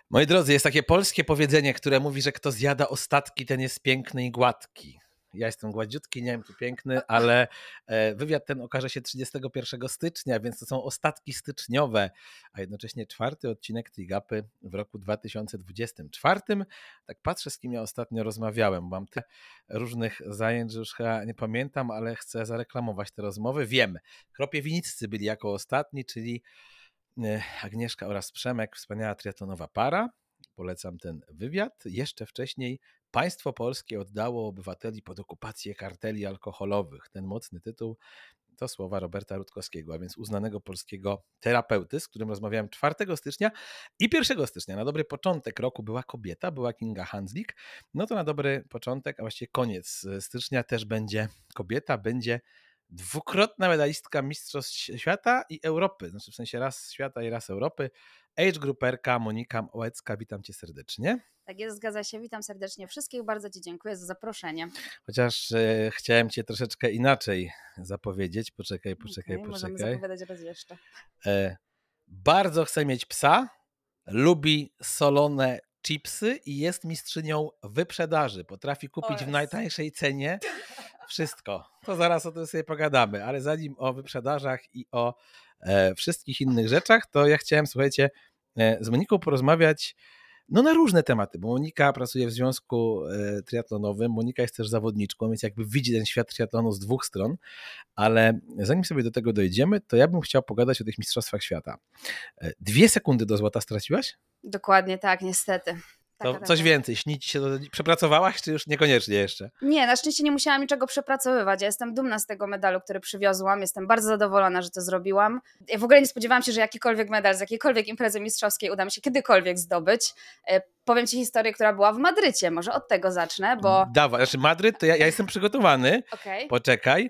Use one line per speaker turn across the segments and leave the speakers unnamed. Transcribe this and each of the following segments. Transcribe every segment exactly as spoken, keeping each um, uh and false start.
Moi drodzy, jest takie polskie powiedzenie, które mówi, że kto zjada ostatki, ten jest piękny i gładki. Ja jestem gładziutki, nie wiem czy piękny, ale wywiad ten okaże się trzydziestego pierwszego stycznia, więc to są ostatki styczniowe, a jednocześnie czwarty odcinek Trigapy w roku dwa tysiące dwudziestym czwartym. Tak patrzę, z kim ja ostatnio rozmawiałem. Mam tyle różnych zajęć, że już chyba nie pamiętam, ale chcę zareklamować te rozmowy. Wiem, Kropiewiniccy byli jako ostatni, czyli Agnieszka oraz Przemek, wspaniała triatlonowa para. Polecam ten wywiad. Jeszcze wcześniej państwo polskie oddało obywateli pod okupację karteli alkoholowych. Ten mocny tytuł to słowa Roberta Rutkowskiego, a więc uznanego polskiego terapeuty, z którym rozmawiałem czwartego stycznia i pierwszego stycznia. Na dobry początek roku była kobieta, była Kinga Handzlik. No to na dobry początek, a właściwie koniec stycznia też będzie kobieta, będzie dwukrotna medalistka Mistrzostw Świata i Europy, znaczy w sensie raz świata i raz Europy, age grouperka Monika Ołecka. Witam cię serdecznie.
Tak jest, zgadza się. Witam serdecznie wszystkich. Bardzo ci dziękuję za zaproszenie.
Chociaż e, chciałem cię troszeczkę inaczej zapowiedzieć. Poczekaj, poczekaj,
okay,
poczekaj.
Możemy zapowiadać raz jeszcze.
E, bardzo chce mieć psa, lubi solone chipsy i jest mistrzynią wyprzedaży. Potrafi kupić w najtańszej cenie wszystko. To zaraz o tym sobie pogadamy, ale zanim o wyprzedażach i o e, wszystkich innych rzeczach, to ja chciałem, słuchajcie, e, z Moniką porozmawiać no na różne tematy, bo Monika pracuje w związku e, triatlonowym, Monika jest też zawodniczką, więc jakby widzi ten świat triatlonu z dwóch stron, ale zanim sobie do tego dojdziemy, to ja bym chciał pogadać o tych mistrzostwach świata. E, dwie sekundy do złota straciłaś?
Dokładnie tak, niestety.
To taka, coś taka. Więcej, śni ci się to... Przepracowałaś, czy już niekoniecznie jeszcze?
Nie, na szczęście nie musiałam niczego przepracowywać. Ja jestem dumna z tego medalu, który przywiozłam. Jestem bardzo zadowolona, że to zrobiłam. Ja w ogóle nie spodziewałam się, że jakikolwiek medal z jakiejkolwiek imprezy mistrzowskiej uda mi się kiedykolwiek zdobyć. Powiem ci historię, która była w Madrycie. Może od tego zacznę, bo...
Dawaj, znaczy Madryt, to ja, ja jestem przygotowany.
Okay.
Poczekaj.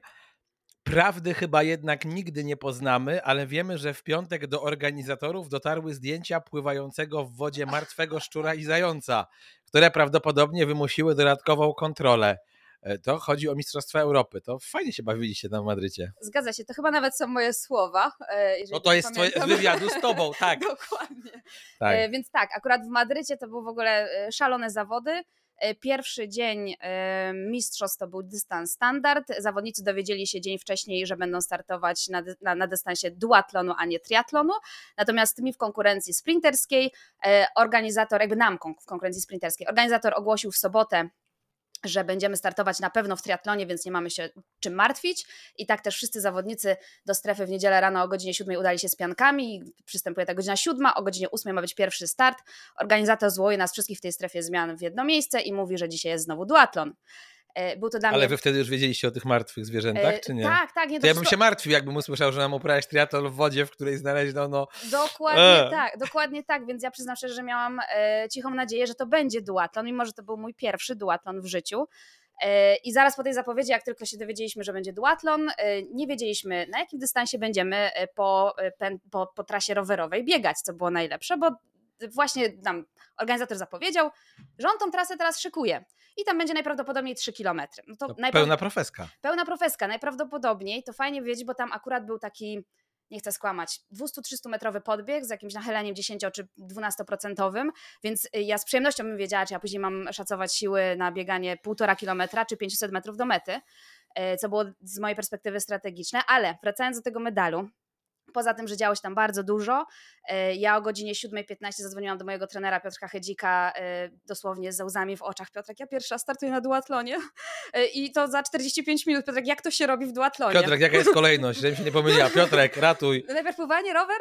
Prawdy chyba jednak nigdy nie poznamy, ale wiemy, że w piątek do organizatorów dotarły zdjęcia pływającego w wodzie martwego szczura i zająca, które prawdopodobnie wymusiły dodatkową kontrolę. To chodzi o Mistrzostwa Europy. To fajnie się bawiliście tam w Madrycie.
Zgadza się, to chyba nawet są moje słowa.
No to jest twoje, z wywiadu z tobą, tak.
Dokładnie.
Tak.
Więc tak, akurat w Madrycie to były w ogóle szalone zawody. Pierwszy dzień mistrzostw to był dystans standard. Zawodnicy dowiedzieli się dzień wcześniej, że będą startować na, na, na dystansie duatlonu, a nie triatlonu. Natomiast mi w konkurencji sprinterskiej organizator, jakby nam w konkurencji sprinterskiej, organizator ogłosił w sobotę, że będziemy startować na pewno w triatlonie, więc nie mamy się czym martwić. I tak też wszyscy zawodnicy do strefy w niedzielę rano o godzinie siódmej udali się z piankami. Przystępuje ta godzina siódma, o godzinie ósmej ma być pierwszy start. Organizator zwołuje nas wszystkich w tej strefie zmian w jedno miejsce i mówi, że dzisiaj jest znowu duatlon. Był to dla
Ale
mnie...
wy wtedy już wiedzieliście o tych martwych zwierzętach, czy nie?
Tak, tak. Nie,
to ja bym się martwił, jakbym usłyszał, że nam uprawiać triatlon w wodzie, w której znaleziono...
Dokładnie e. tak, dokładnie tak, więc ja przyznam szczerze, że miałam e, cichą nadzieję, że to będzie duatlon, mimo że to był mój pierwszy duatlon w życiu. E, I zaraz po tej zapowiedzi, jak tylko się dowiedzieliśmy, że będzie duatlon, e, nie wiedzieliśmy, na jakim dystansie będziemy po, po, po trasie rowerowej biegać, co było najlepsze, bo właśnie nam organizator zapowiedział, że on tą trasę teraz szykuje i tam będzie najprawdopodobniej trzy kilometry. No to
to
najpra-
pełna profeska.
Pełna profeska, najprawdopodobniej, to fajnie wiedzieć, bo tam akurat był taki, nie chcę skłamać, dwieście-trzysta metrowy podbieg z jakimś nachyleniem dziesięć czy dwunastoprocentowym, więc ja z przyjemnością bym wiedziała, czy ja później mam szacować siły na bieganie półtora kilometra czy pięćset metrów do mety, co było z mojej perspektywy strategiczne, ale wracając do tego medalu, poza tym, że działo się tam bardzo dużo, ja o godzinie siódmej piętnaście zadzwoniłam do mojego trenera Piotrka Hedzika, dosłownie z łzami w oczach. Piotrek, ja pierwsza startuję na duatlonie i to za czterdzieści pięć minut. Piotrek, jak to się robi w duatlonie?
Piotrek, jaka jest kolejność? Żebym się nie pomyliła. Piotrek, ratuj.
Najpierw pływanie, rower?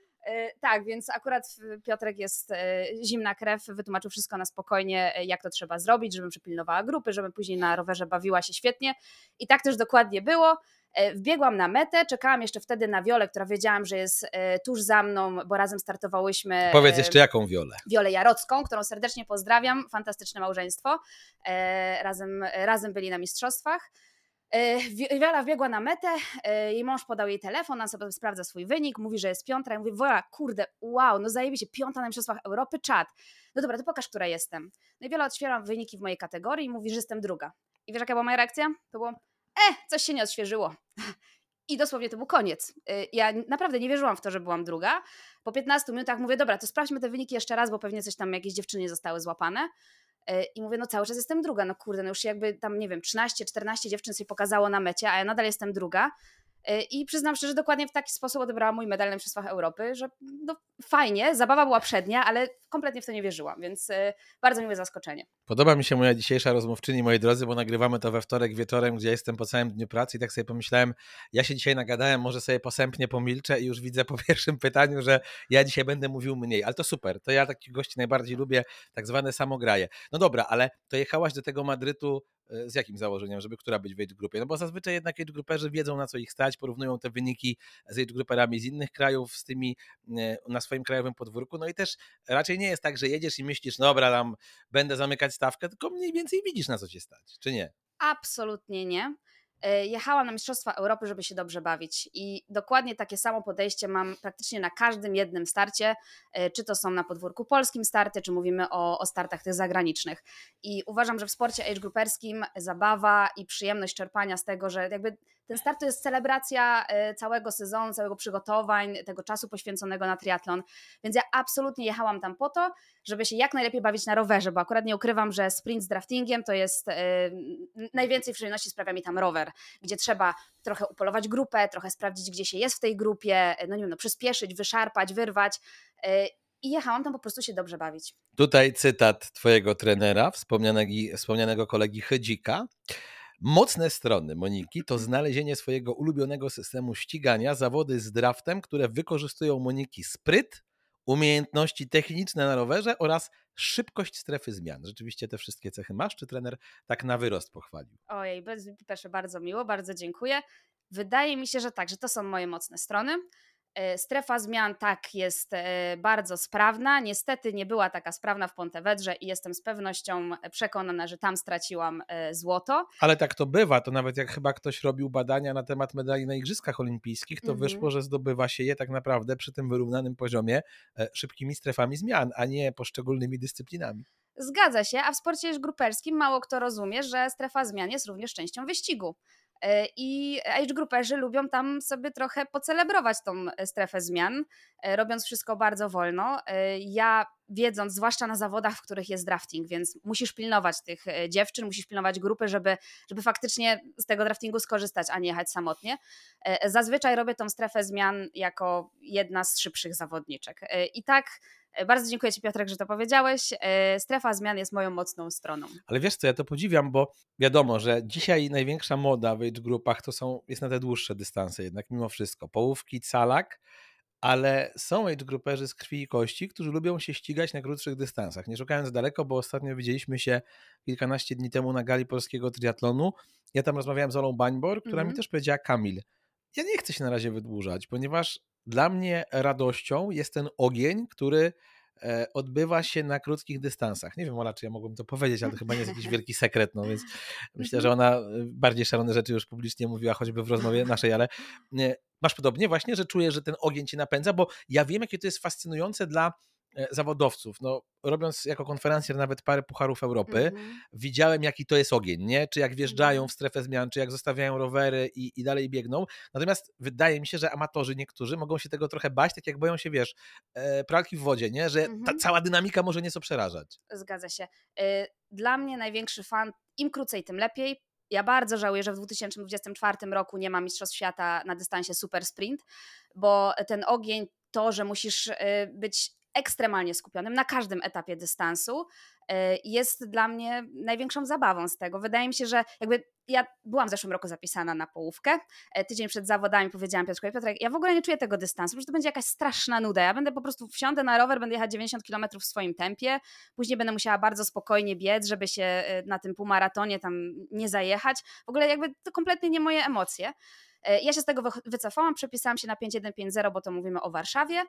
Tak, więc akurat Piotrek jest zimna krew, wytłumaczył wszystko na spokojnie, jak to trzeba zrobić, żebym przypilnowała grupy, żebym później na rowerze bawiła się świetnie i tak też dokładnie było. Wbiegłam na metę, czekałam jeszcze wtedy na Wiolę, która wiedziałam, że jest tuż za mną, bo razem startowałyśmy.
Powiedz jeszcze jaką Wiolę?
Wiolę Jarocką, którą serdecznie pozdrawiam, fantastyczne małżeństwo, razem, razem byli na mistrzostwach. Wiola wbiegła na metę, jej mąż podał jej telefon, on sobie sprawdza swój wynik, mówi, że jest piąta. Ja mówię, Wiola, kurde, wow, no zajebiście, piąta na mistrzostwach Europy, czad. No dobra, to pokaż, która jestem. No i Wiola otwiera wyniki w mojej kategorii i mówi, że jestem druga. I wiesz, jaka była moja reakcja? To było, e, coś się nie odświeżyło. I dosłownie to był koniec. Ja naprawdę nie wierzyłam w to, że byłam druga. Po piętnastu minutach mówię, dobra, to sprawdźmy te wyniki jeszcze raz, bo pewnie coś tam, jakieś dziewczyny zostały złapane. I mówię, no cały czas jestem druga, no kurde, no już jakby tam, nie wiem, trzynaście czternaście dziewczyn sobie pokazało na mecie, a ja nadal jestem druga. I przyznam szczerze, że dokładnie w taki sposób odebrałam mój medal na Mistrzostwach Europy, że no fajnie, zabawa była przednia, ale kompletnie w to nie wierzyłam, więc bardzo miłe zaskoczenie.
Podoba mi się moja dzisiejsza rozmówczyni, moi drodzy, bo nagrywamy to we wtorek wieczorem, gdzie jestem po całym dniu pracy i tak sobie pomyślałem, ja się dzisiaj nagadałem, może sobie posępnie pomilczę i już widzę po pierwszym pytaniu, że ja dzisiaj będę mówił mniej, ale to super, to ja takich gości najbardziej lubię, tak zwane samograje. No dobra, ale to jechałaś do tego Madrytu z jakim założeniem, żeby która być w age grupie? No bo zazwyczaj jednak age gruperzy wiedzą, na co ich stać, porównują te wyniki z age gruperami z innych krajów, z tymi na swoim krajowym podwórku, no i też raczej nie jest tak, że jedziesz i myślisz, no dobra, tam będę zamykać stawkę, tylko mniej więcej widzisz, na co cię stać, czy nie?
Absolutnie nie. Jechałam na Mistrzostwa Europy, żeby się dobrze bawić i dokładnie takie samo podejście mam praktycznie na każdym jednym starcie, czy to są na podwórku polskim starty, czy mówimy o, o startach tych zagranicznych. I uważam, że w sporcie age grouperskim zabawa i przyjemność czerpania z tego, że jakby ten start to jest celebracja całego sezonu, całego przygotowań, tego czasu poświęconego na triatlon, więc ja absolutnie jechałam tam po to, żeby się jak najlepiej bawić na rowerze, bo akurat nie ukrywam, że sprint z draftingiem to jest yy, najwięcej przyjemności sprawia mi tam rower, gdzie trzeba trochę upolować grupę, trochę sprawdzić, gdzie się jest w tej grupie, no nie wiem, no, przyspieszyć, wyszarpać, wyrwać yy, i jechałam tam po prostu się dobrze bawić.
Tutaj cytat twojego trenera, wspomnianego, wspomnianego kolegi Chydzika. Mocne strony Moniki to znalezienie swojego ulubionego systemu ścigania, zawody z draftem, które wykorzystują Moniki spryt, umiejętności techniczne na rowerze oraz szybkość strefy zmian. Rzeczywiście te wszystkie cechy masz, czy trener tak na wyrost pochwalił?
Ojej, proszę, bardzo miło, bardzo dziękuję. Wydaje mi się, że tak, że to są moje mocne strony. Strefa zmian tak jest bardzo sprawna. Niestety nie była taka sprawna w Pontevedrze i jestem z pewnością przekonana, że tam straciłam złoto.
Ale tak to bywa, to nawet jak chyba ktoś robił badania na temat medali na Igrzyskach Olimpijskich, to mm-hmm. wyszło, że zdobywa się je tak naprawdę przy tym wyrównanym poziomie szybkimi strefami zmian, a nie poszczególnymi dyscyplinami.
Zgadza się, a w sporcie już gruperskim mało kto rozumie, że strefa zmian jest również częścią wyścigu. I age grouperzy lubią tam sobie trochę pocelebrować tą strefę zmian, robiąc wszystko bardzo wolno. Ja wiedząc, zwłaszcza na zawodach, w których jest drafting, więc musisz pilnować tych dziewczyn, musisz pilnować grupy, żeby, żeby faktycznie z tego draftingu skorzystać, a nie jechać samotnie. Zazwyczaj robię tą strefę zmian jako jedna z szybszych zawodniczek. I tak bardzo dziękuję Ci, Piotrek, że to powiedziałeś. Strefa zmian jest moją mocną stroną.
Ale wiesz co, ja to podziwiam, bo wiadomo, że dzisiaj największa moda w age grupach to są, jest na te dłuższe dystanse jednak mimo wszystko. Połówki, calak, ale są age grouperzy z krwi i kości, którzy lubią się ścigać na krótszych dystansach. Nie szukając daleko, bo ostatnio widzieliśmy się kilkanaście dni temu na gali polskiego triatlonu. Ja tam rozmawiałem z Olą Bańbor, która mm-hmm. mi też powiedziała, Kamil, ja nie chcę się na razie wydłużać, ponieważ dla mnie radością jest ten ogień, który odbywa się na krótkich dystansach. Nie wiem, Ola, czy ja mogłem to powiedzieć, ale to chyba nie jest jakiś wielki sekret, no więc myślę, że ona bardziej szalone rzeczy już publicznie mówiła, choćby w rozmowie naszej, ale masz podobnie właśnie, że czujesz, że ten ogień cię napędza, bo ja wiem, jakie to jest fascynujące dla zawodowców. No, robiąc jako konferencjer nawet parę pucharów Europy, mm-hmm. widziałem, jaki to jest ogień, nie? Czy jak wjeżdżają w strefę zmian, czy jak zostawiają rowery i, i dalej biegną. Natomiast wydaje mi się, że amatorzy niektórzy mogą się tego trochę bać, tak jak boją się, wiesz, e, pralki w wodzie, nie? Że mm-hmm. ta cała dynamika może nieco przerażać.
Zgadza się. Dla mnie największy fan, im krócej, tym lepiej. Ja bardzo żałuję, że w dwa tysiące dwudziestym czwartym roku nie ma Mistrzostw Świata na dystansie super sprint, bo ten ogień, to, że musisz być ekstremalnie skupionym na każdym etapie dystansu, jest dla mnie największą zabawą z tego. Wydaje mi się, że jakby ja byłam w zeszłym roku zapisana na połówkę. Tydzień przed zawodami powiedziałam Piotrkowi, Piotrek, ja w ogóle nie czuję tego dystansu, że to będzie jakaś straszna nuda. Ja będę po prostu, wsiądę na rower, będę jechać dziewięćdziesiąt kilometrów w swoim tempie, później będę musiała bardzo spokojnie biec, żeby się na tym półmaratonie tam nie zajechać. W ogóle jakby to kompletnie nie moje emocje. Ja się z tego wycofałam, przepisałam się na pięć jeden pięć zero, bo to mówimy o Warszawie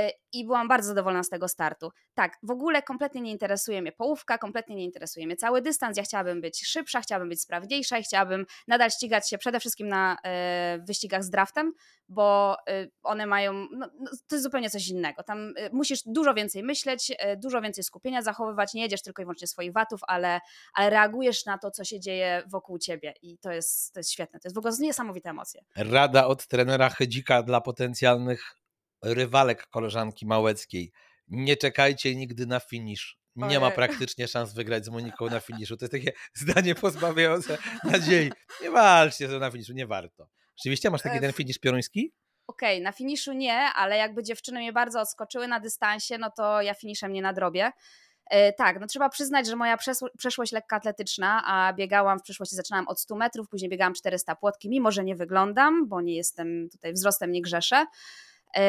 i byłam bardzo zadowolona z tego startu. Tak, w ogóle kompletnie nie interesuje mnie połówka, kompletnie nie interesuje mnie cały dystans, ja chciałabym być szybsza, chciałabym być sprawniejsza i chciałabym nadal ścigać się przede wszystkim na y, wyścigach z draftem, bo y, one mają, no, no, to jest zupełnie coś innego. Tam y, musisz dużo więcej myśleć, y, dużo więcej skupienia zachowywać, nie jedziesz tylko i wyłącznie swoich watów, ale, ale reagujesz na to, co się dzieje wokół ciebie i to jest, to jest świetne, to jest w ogóle niesamowite emocje. rację.
Rada od trenera Chydzika dla potencjalnych rywalek koleżanki Małeckiej. Nie czekajcie nigdy na finisz. Nie ma praktycznie szans wygrać z Moniką na finiszu. To jest takie zdanie pozbawiające nadziei. Nie walczcie na finiszu, nie warto. Rzeczywiście masz taki ten finisz pioruński?
Okej, okay, na finiszu nie, ale jakby dziewczyny mnie bardzo odskoczyły na dystansie, no to ja finiszem nie nadrobię. Yy, tak, no trzeba przyznać, że moja przeszłość lekkoatletyczna, a biegałam w przeszłości, zaczynałam od stu metrów, później biegałam czterysta płotki, mimo że nie wyglądam, bo nie jestem tutaj wzrostem, nie grzeszę. Yy,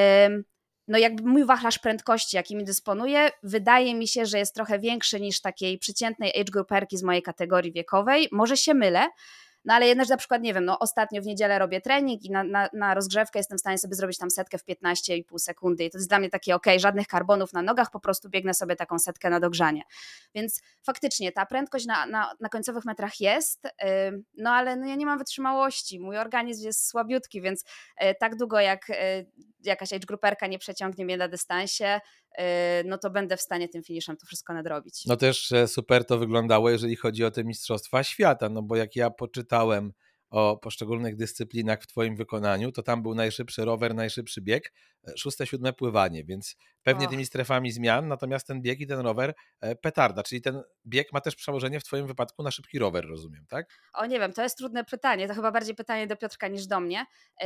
no jakby mój wachlarz prędkości, jakimi dysponuję, wydaje mi się, że jest trochę większy niż takiej przeciętnej age grouperki z mojej kategorii wiekowej. Może się mylę, no ale jednak, że na przykład, nie wiem, no ostatnio w niedzielę robię trening i na, na, na rozgrzewkę jestem w stanie sobie zrobić tam setkę w piętnaście i pół sekundy i to jest dla mnie takie okej, okay, żadnych karbonów na nogach, po prostu biegnę sobie taką setkę na dogrzanie. Więc faktycznie ta prędkość na, na, na końcowych metrach jest, yy, no ale no ja nie mam wytrzymałości, mój organizm jest słabiutki, więc yy, tak długo jak yy, jakaś age grouperka nie przeciągnie mnie na dystansie, no to będę w stanie tym finiszem to wszystko nadrobić.
No też super to wyglądało, jeżeli chodzi o te mistrzostwa świata, no bo jak ja poczytałem o poszczególnych dyscyplinach w twoim wykonaniu, to tam był najszybszy rower, najszybszy bieg, szóste, siódme pływanie, więc pewnie Och. tymi strefami zmian, natomiast ten bieg i ten rower petarda, czyli ten bieg ma też przełożenie w twoim wypadku na szybki rower, rozumiem, tak?
O nie wiem, to jest trudne pytanie, to chyba bardziej pytanie do Piotrka niż do mnie.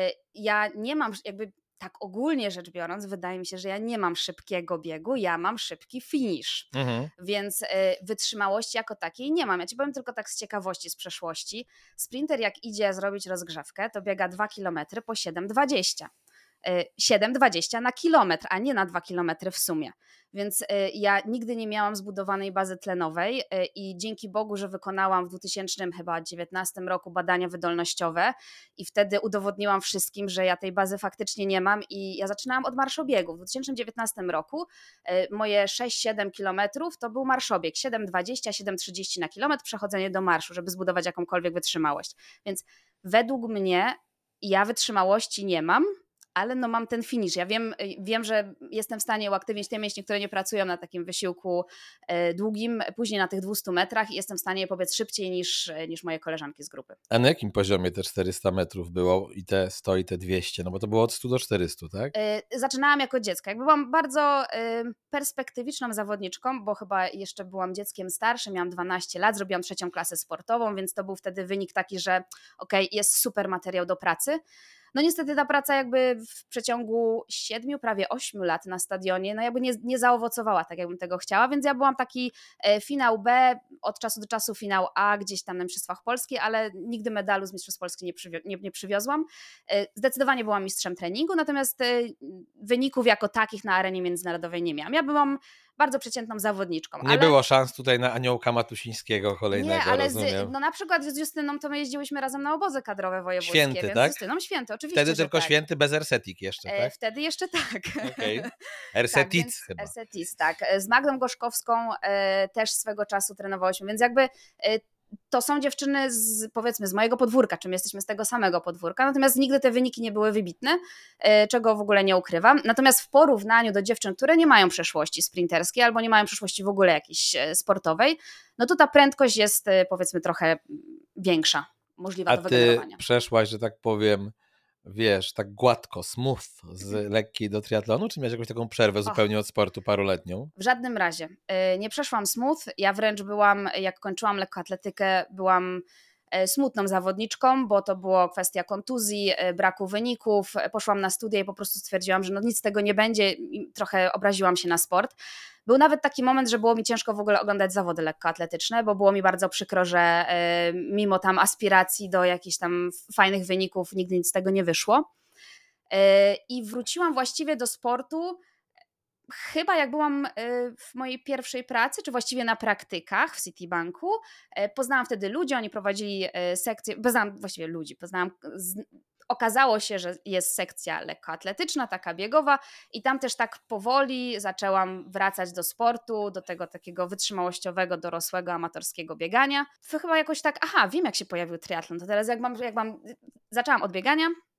Ja nie mam jakby tak ogólnie rzecz biorąc, wydaje mi się, że ja nie mam szybkiego biegu, ja mam szybki finish, mhm. więc y, wytrzymałości jako takiej nie mam. Ja ci powiem tylko tak z ciekawości z przeszłości. Sprinter jak idzie zrobić rozgrzewkę, to biega dwa kilometry po siedem dwadzieścia. siedem dwadzieścia na kilometr, a nie na dwa kilometry w sumie. Więc ja nigdy nie miałam zbudowanej bazy tlenowej i dzięki Bogu, że wykonałam w dwa tysiące dziewiętnastym roku badania wydolnościowe i wtedy udowodniłam wszystkim, że ja tej bazy faktycznie nie mam i ja zaczynałam od marszobiegu. W dwa tysiące dziewiętnastym roku moje sześć siedem kilometrów to był marszobieg, siedem dwadzieścia, siedem trzydzieści na kilometr, przechodzenie do marszu, żeby zbudować jakąkolwiek wytrzymałość. Więc według mnie ja wytrzymałości nie mam, ale no mam ten finish. Ja wiem, wiem, że jestem w stanie uaktywnić te mięśnie, które nie pracują na takim wysiłku długim, później na tych dwustu metrach i jestem w stanie pobiec szybciej niż, niż moje koleżanki z grupy.
A na jakim poziomie te czterysta metrów było i te sto i te dwieście? No bo to było od stu do czterystu, tak?
Zaczynałam jako dziecko. Jakby byłam bardzo perspektywiczną zawodniczką, bo chyba jeszcze byłam dzieckiem starszym, miałam dwanaście lat, zrobiłam trzecią klasę sportową, więc to był wtedy wynik taki, że okej, okay, jest super materiał do pracy. No niestety ta praca jakby w przeciągu siedmiu, prawie ośmiu lat na stadionie, no jakby nie, nie zaowocowała tak, jakbym tego chciała, więc ja byłam taki finał B, od czasu do czasu finał A gdzieś tam na Mistrzostwach Polski, ale nigdy medalu z Mistrzostw Polski nie, przywio- nie, nie przywiozłam. Zdecydowanie byłam mistrzem treningu, natomiast wyników jako takich na arenie międzynarodowej nie miałam. Ja byłam bardzo przeciętną zawodniczką.
Nie ale... było szans tutaj na Aniołka Matusińskiego kolejnego,
nie, ale
rozumiem.
Z, no na przykład z Justyną to my jeździłyśmy razem na obozy kadrowe wojewódzkie.
Święty,
więc
tak?
Z Justyną Święty, oczywiście,
Wtedy tylko
tak.
Święty bez Ersetik jeszcze, tak?
E, wtedy jeszcze tak.
Okej. Okay. Ersetic
tak,
chyba.
Ersetic, tak. Z Magdą Gorzkowską e, też swego czasu trenowałyśmy, więc jakby e, to są dziewczyny z, powiedzmy z mojego podwórka, czym jesteśmy z tego samego podwórka, natomiast nigdy te wyniki nie były wybitne, czego w ogóle nie ukrywam. Natomiast w porównaniu do dziewczyn, które nie mają przeszłości sprinterskiej albo nie mają przeszłości w ogóle jakiejś sportowej, no to ta prędkość jest powiedzmy trochę większa, możliwa
A
do wygenerowania.
A ty przeszłaś, że tak powiem, wiesz, tak gładko, smooth z lekkiej do triatlonu, czy miałeś jakąś taką przerwę zupełnie Och. od sportu paruletnią?
W żadnym razie. Nie przeszłam smooth, ja wręcz byłam, jak kończyłam lekkoatletykę, byłam smutną zawodniczką, bo to było kwestia kontuzji, braku wyników, poszłam na studia i po prostu stwierdziłam, że no nic z tego nie będzie i trochę obraziłam się na sport. Był nawet taki moment, że było mi ciężko w ogóle oglądać zawody lekkoatletyczne, bo było mi bardzo przykro, że mimo tam aspiracji do jakichś tam fajnych wyników nigdy nic z tego nie wyszło. I wróciłam właściwie do sportu chyba jak byłam w mojej pierwszej pracy, czy właściwie na praktykach w Citibanku. Poznałam wtedy ludzi, oni prowadzili sekcję, poznałam właściwie ludzi, poznałam, okazało się, że jest sekcja lekkoatletyczna, taka biegowa i tam też tak powoli zaczęłam wracać do sportu, do tego takiego wytrzymałościowego, dorosłego, amatorskiego biegania. To chyba jakoś tak, aha, wiem jak się pojawił triatlon, to teraz jak mam, jak mam zaczęłam od biegania,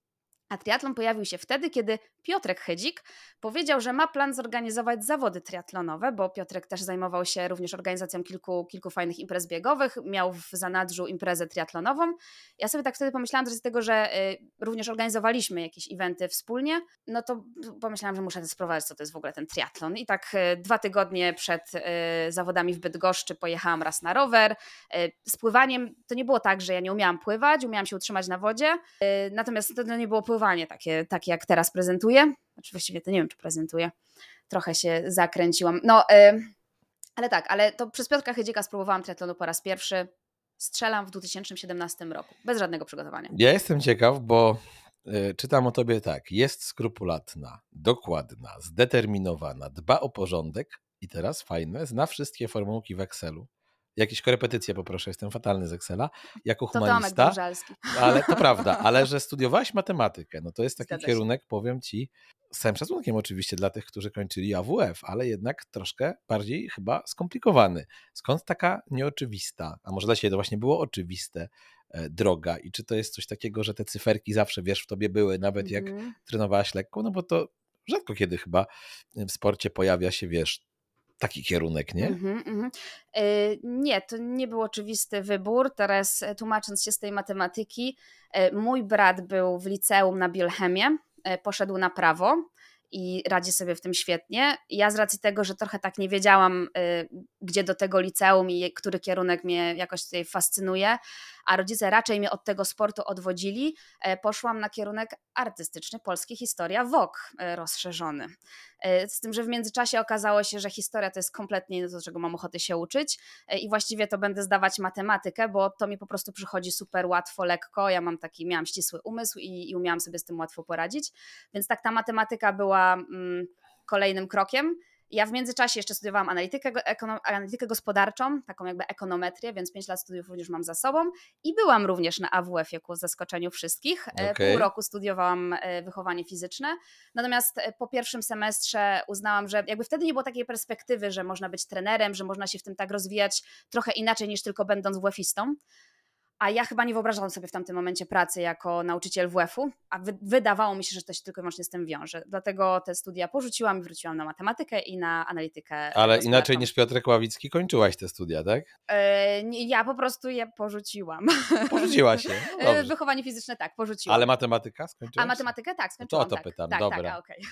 A triatlon pojawił się wtedy, kiedy Piotrek Chydzik powiedział, że ma plan zorganizować zawody triatlonowe, bo Piotrek też zajmował się również organizacją kilku, kilku fajnych imprez biegowych, miał w zanadrzu imprezę triatlonową. Ja sobie tak wtedy pomyślałam, że z tego, że y, również organizowaliśmy jakieś eventy wspólnie, no to pomyślałam, że muszę spróbować, co to jest w ogóle ten triatlon. I tak y, dwa tygodnie przed y, zawodami w Bydgoszczy pojechałam raz na rower. Y, z pływaniem to nie było tak, że ja nie umiałam pływać, umiałam się utrzymać na wodzie, y, natomiast to, to nie było pływanie takie, takie jak teraz prezentuję. Znaczy właściwie to nie wiem, czy prezentuję. Trochę się zakręciłam. No, yy, ale tak, ale to przez Piotrka Chydzika spróbowałam triatlonu po raz pierwszy. Strzelam w dwa tysiące siedemnastym roku, bez żadnego przygotowania.
Ja jestem ciekaw, bo y, czytam o tobie tak. Jest skrupulatna, dokładna, zdeterminowana, dba o porządek i teraz fajne, zna wszystkie formułki w Excelu. Jakieś korepetycje poproszę, jestem fatalny z Excela, jako
To Tomek
humanista,
Dążalski.
ale to prawda, ale że studiowałaś matematykę, no to jest taki
Zgadza się.
kierunek, powiem ci, z całym szacunkiem oczywiście dla tych, którzy kończyli A W F, ale jednak troszkę bardziej chyba skomplikowany. Skąd taka nieoczywista, a może dla ciebie to właśnie było oczywiste, e, droga i czy to jest coś takiego, że te cyferki zawsze, wiesz, w tobie były, nawet jak
Mhm.
trenowałaś lekko, no bo to rzadko kiedy chyba w sporcie pojawia się, wiesz, taki kierunek, nie?
Mhm, mhm. Y, Nie, to nie był oczywisty wybór. Teraz e, tłumacząc się z tej matematyki, e, mój brat był w liceum na biochemię, e, poszedł na prawo i radzi sobie w tym świetnie. Ja z racji tego, że trochę tak nie wiedziałam, y, gdzie do tego liceum i który kierunek mnie jakoś tutaj fascynuje, a rodzice raczej mnie od tego sportu odwodzili, e, poszłam na kierunek artystyczny, polski historia, W O K e, rozszerzony. E, Z tym, że w międzyczasie okazało się, że historia to jest kompletnie nie to, czego mam ochotę się uczyć e, i właściwie to będę zdawać matematykę, bo to mi po prostu przychodzi super łatwo, lekko. Ja mam taki, miałam ścisły umysł i, i umiałam sobie z tym łatwo poradzić, więc tak ta matematyka była mm, kolejnym krokiem. Ja w międzyczasie jeszcze studiowałam analitykę, ekono, analitykę gospodarczą, taką jakby ekonometrię, więc pięć lat studiów również mam za sobą i byłam również na A W F-ie ku zaskoczeniu wszystkich.
Okej.
Pół roku studiowałam e, wychowanie fizyczne, natomiast e, po pierwszym semestrze uznałam, że jakby wtedy nie było takiej perspektywy, że można być trenerem, że można się w tym tak rozwijać trochę inaczej niż tylko będąc W F-istą. A ja chyba nie wyobrażałam sobie w tamtym momencie pracy jako nauczyciel W F-u, a wy, wydawało mi się, że to się tylko i wyłącznie z tym wiąże. Dlatego te studia porzuciłam i wróciłam na matematykę i na analitykę
Ale
gospodarczą.
inaczej niż Piotrek Ławicki kończyłaś te studia, tak?
E, nie, ja po prostu je porzuciłam.
Porzuciłaś się. No
E,
dobrze.
Wychowanie fizyczne tak, porzuciłam.
Ale matematyka skończyłaś?
A matematykę tak,
No to
skończyłam.
o to
tak.
pytam,
tak,
dobra.
Tak, a, okej.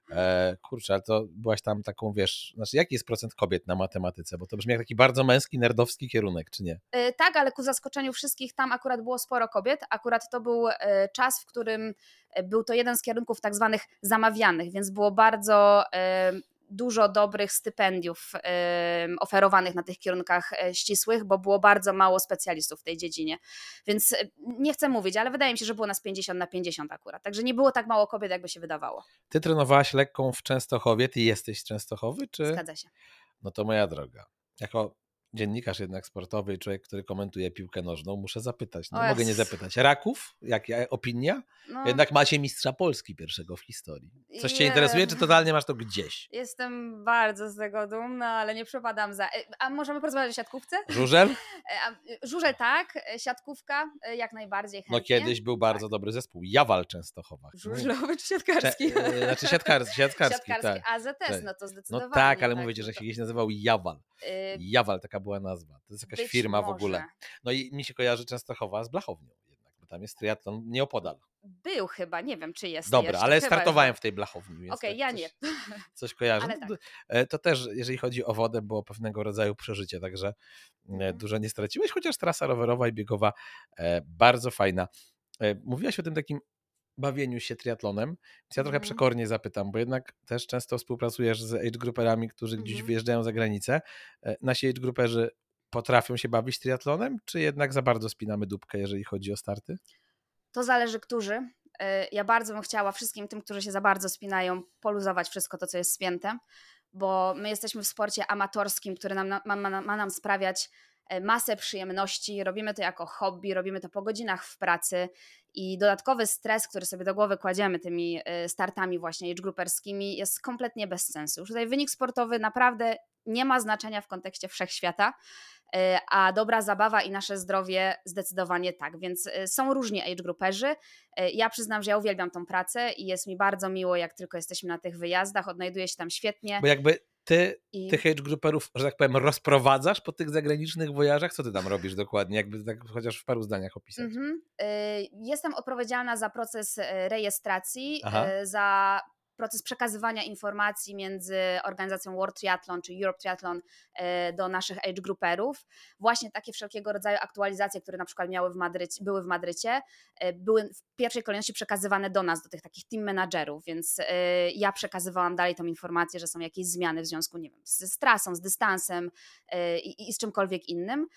E, kurczę, ale to byłaś tam taką, wiesz, znaczy jaki jest procent kobiet na matematyce? Bo to brzmi jak taki bardzo męski, nerdowski kierunek, czy nie?
E, Tak, ale ku zaskoczeniu wszystkich tam akurat było sporo kobiet. Akurat to był e, czas, w którym e, był to jeden z kierunków tak zwanych zamawianych, więc było bardzo e, dużo dobrych stypendiów e, oferowanych na tych kierunkach e, ścisłych, bo było bardzo mało specjalistów w tej dziedzinie. Więc e, nie chcę mówić, ale wydaje mi się, że było nas pięćdziesiąt na pięćdziesiąt akurat. Także nie było tak mało kobiet, jakby się wydawało.
Ty trenowałaś lekką w Częstochowie, ty jesteś z Częstochowy, czy?
Zgadza się.
No to moja droga. Jako dziennikarz jednak sportowy i człowiek, który komentuje piłkę nożną, muszę zapytać. Nie
O
mogę nie
Jezus.
zapytać. Raków? Jaka opinia?
No,
Jednak macie mistrza Polski pierwszego w historii. Coś cię
je-
interesuje, czy totalnie masz to gdzieś?
Jestem bardzo z tego dumna, ale nie przepadam za... e, A możemy porozmawiać o siatkówce?
Żużel?
E, a, Żużel tak, e, siatkówka e, jak najbardziej chętnie.
No kiedyś był bardzo dobry zespół. Jawal Częstochowa.
Żużlowy czy
Cze-
siatkarski?
e, Znaczy siatkarski, siatkarski,
Siatkarski,
tak.
A Z S,
tak.
no to
No
zdecydowanie.
tak, ale mówię
tak,
ci, że
no
się
to,
kiedyś nazywał Jawal.
y,
Jawal, taka była nazwa. To jest jakaś
być
firma w
może.
ogóle. No i mi się kojarzy Częstochowa z Blachownią jednak, bo tam jest triatlon nieopodal.
Był chyba, nie wiem czy jest
Dobra,
jeszcze.
ale
chyba
startowałem
już
w tej Blachowni. więc
Okej,
tak
ja
coś,
nie.
Coś kojarzę.
Ale
No,
tak.
e, To też, jeżeli chodzi o wodę, było pewnego rodzaju przeżycie, także e,
Mhm.
dużo nie straciłeś, chociaż trasa rowerowa i biegowa e, bardzo fajna. E, Mówiłaś o tym takim bawieniu się triatlonem, więc ja trochę
Mhm.
przekornie zapytam, bo jednak też często współpracujesz z age grouperami, którzy gdzieś
Mhm.
wyjeżdżają za granicę. E, Nasi age grouperzy potrafią się bawić triatlonem, czy jednak za bardzo spinamy dupkę, jeżeli chodzi o starty?
To zależy którzy. Y, Ja bardzo bym chciała wszystkim tym, którzy się za bardzo spinają, poluzować wszystko to, co jest spięte, bo my jesteśmy w sporcie amatorskim, który nam, ma, ma, ma nam sprawiać masę przyjemności, robimy to jako hobby, robimy to po godzinach w pracy i dodatkowy stres, który sobie do głowy kładziemy tymi startami właśnie age grouperskimi jest kompletnie bez sensu. Już tutaj wynik sportowy naprawdę nie ma znaczenia w kontekście wszechświata, a dobra zabawa i nasze zdrowie zdecydowanie tak, więc są różni age grouperzy. Ja przyznam, że ja uwielbiam tą pracę i jest mi bardzo miło, jak tylko jesteśmy na tych wyjazdach, odnajduję się tam świetnie.
Bo jakby ty
I...
tych age grouperów, że tak powiem, rozprowadzasz po tych zagranicznych wojażach? Co ty tam robisz dokładnie? Jakby tak chociaż w paru zdaniach opisać. Mm-hmm.
Jestem odpowiedzialna za proces rejestracji, Aha. za proces przekazywania informacji między organizacją World Triathlon czy Europe Triathlon do naszych age grouperów. Właśnie takie wszelkiego rodzaju aktualizacje, które na przykład miały w Madrycie, były w Madrycie, były w pierwszej kolejności przekazywane do nas, do tych takich team managerów, więc ja przekazywałam dalej tą informację, że są jakieś zmiany w związku, nie wiem, z, z trasą, z dystansem i, i z czymkolwiek innym.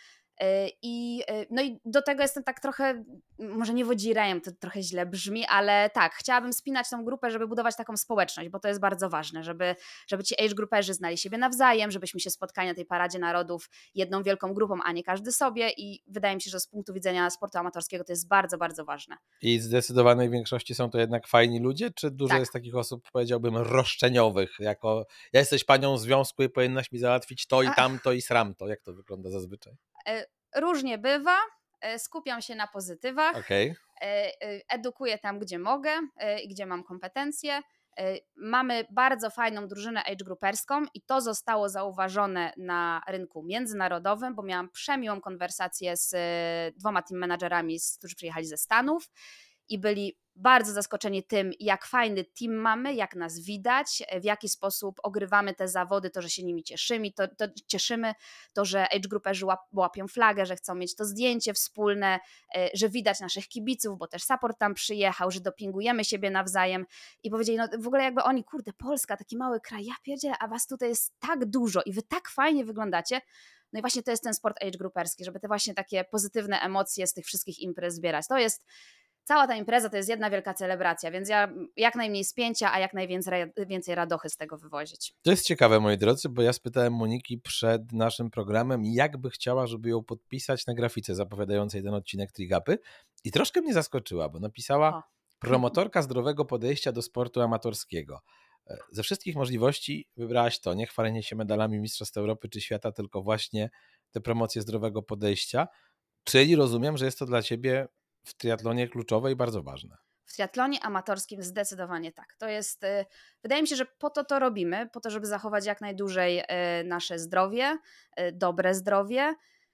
I, no i do tego jestem tak trochę, może nie wodzirejem, to trochę źle brzmi, ale tak, chciałabym spinać tą grupę, żeby budować taką społeczność, bo to jest bardzo ważne, żeby, żeby ci age grouperzy znali siebie nawzajem, żebyśmy się spotkali na tej paradzie narodów jedną wielką grupą, a nie każdy sobie i wydaje mi się, że z punktu widzenia sportu amatorskiego to jest bardzo, bardzo ważne.
I w zdecydowanej większości są to jednak fajni ludzie, czy dużo
tak.
jest takich osób, powiedziałbym, roszczeniowych, jako ja jesteś panią związku i powinnaś mi załatwić to i tamto i sramto, jak to wygląda zazwyczaj?
Różnie bywa, skupiam się na pozytywach,
okay.
edukuję tam, gdzie mogę i gdzie mam kompetencje. Mamy bardzo fajną drużynę age grouperską i to zostało zauważone na rynku międzynarodowym, bo miałam przemiłą konwersację z dwoma team managerami, którzy przyjechali ze Stanów i byli bardzo zaskoczeni tym, jak fajny team mamy, jak nas widać, w jaki sposób ogrywamy te zawody, to, że się nimi cieszymy, to, to cieszymy, to, że age grouperzy łap, łapią flagę, że chcą mieć to zdjęcie wspólne, że widać naszych kibiców, bo też support tam przyjechał, że dopingujemy siebie nawzajem i powiedzieli, no w ogóle jakby oni, kurde, Polska, taki mały kraj, ja pierdzielę, a was tutaj jest tak dużo i wy tak fajnie wyglądacie. No i właśnie to jest ten sport age grouperski, żeby te właśnie takie pozytywne emocje z tych wszystkich imprez zbierać. To jest Cała ta impreza to jest jedna wielka celebracja, więc ja jak najmniej spięcia, a jak najwięcej więcej radochy z tego wywozić.
To jest ciekawe, moi drodzy, bo ja spytałem Moniki przed naszym programem, jak by chciała, żeby ją podpisać na grafice zapowiadającej ten odcinek Trigapy i troszkę mnie zaskoczyła, bo napisała o. promotorka zdrowego podejścia do sportu amatorskiego. Ze wszystkich możliwości wybrałaś to, nie chwalenie się medalami Mistrzostw Europy czy świata, tylko właśnie te promocje zdrowego podejścia, czyli rozumiem, że jest to dla ciebie w triatlonie kluczowe i bardzo ważne.
W triatlonie amatorskim zdecydowanie tak. To jest, wydaje mi się, że po to to robimy, po to, żeby zachować jak najdłużej nasze zdrowie, dobre zdrowie,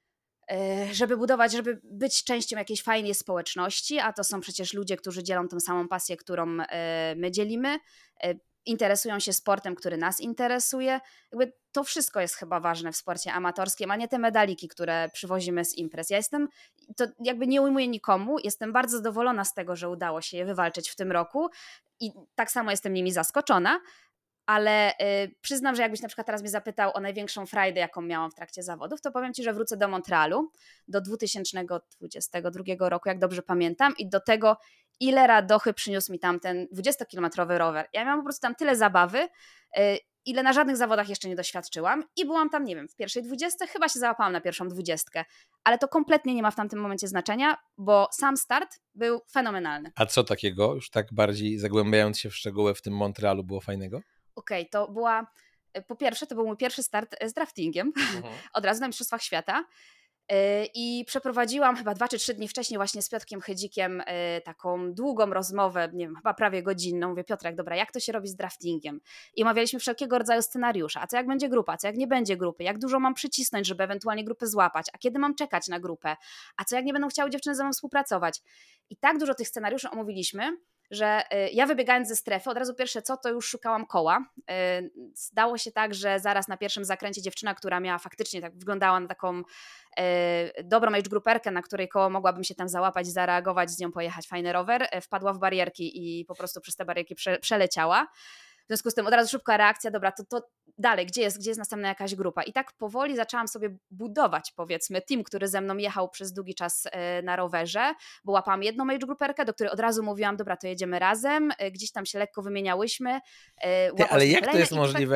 żeby budować, żeby być częścią jakiejś fajnej społeczności, a to są przecież ludzie, którzy dzielą tą samą pasję, którą my dzielimy, interesują się sportem, który nas interesuje. Jakby to wszystko jest chyba ważne w sporcie amatorskim, a nie te medaliki, które przywozimy z imprez. Ja jestem, to jakby nie ujmuję nikomu, jestem bardzo zadowolona z tego, że udało się je wywalczyć w tym roku i tak samo jestem nimi zaskoczona, ale y, przyznam, że jakbyś na przykład teraz mnie zapytał o największą frajdę, jaką miałam w trakcie zawodów, to powiem Ci, że wrócę do Montrealu do dwa tysiące dwudziestego drugiego roku, jak dobrze pamiętam, i do tego, ile radochy przyniósł mi tam ten dwudziestokilometrowy rower. Ja miałam po prostu tam tyle zabawy, y, ile na żadnych zawodach jeszcze nie doświadczyłam i byłam tam, nie wiem, w pierwszej dwudziestce, chyba się załapałam na pierwszą dwudziestkę, ale to kompletnie nie ma w tamtym momencie znaczenia, bo sam start był fenomenalny.
A co takiego, już tak bardziej zagłębiając się w szczegóły, w tym Montrealu było fajnego?
Okej, okay, to była, po pierwsze to był mój pierwszy start z draftingiem, mhm. od razu na Mistrzostwach Świata i przeprowadziłam chyba dwa czy trzy dni wcześniej właśnie z Piotrkiem Chydzikiem taką długą rozmowę, nie wiem, chyba prawie godzinną. Mówię, Piotrek, dobra, jak to się robi z draftingiem? I omawialiśmy wszelkiego rodzaju scenariusze, a co jak będzie grupa, co jak nie będzie grupy, jak dużo mam przycisnąć, żeby ewentualnie grupę złapać, a kiedy mam czekać na grupę, a co jak nie będą chciały dziewczyny ze mną współpracować. I tak dużo tych scenariuszy omówiliśmy, że ja wybiegając ze strefy, od razu pierwsze co, to już szukałam koła. Zdało się tak, że zaraz na pierwszym zakręcie dziewczyna, która miała faktycznie, tak wyglądała na taką dobrą age grouperkę, na której koło mogłabym się tam załapać, zareagować, z nią pojechać, fajny rower, wpadła w barierki i po prostu przez te barierki prze, przeleciała. W związku z tym od razu szybka reakcja, dobra, to, to dalej, gdzie jest, gdzie jest następna jakaś grupa? I tak powoli zaczęłam sobie budować, powiedzmy, team, który ze mną jechał przez długi czas na rowerze, bo łapałam jedną age grouperkę, do której od razu mówiłam, dobra, to jedziemy razem, gdzieś tam się lekko wymieniałyśmy.
Ty, ale jak to jest możliwe?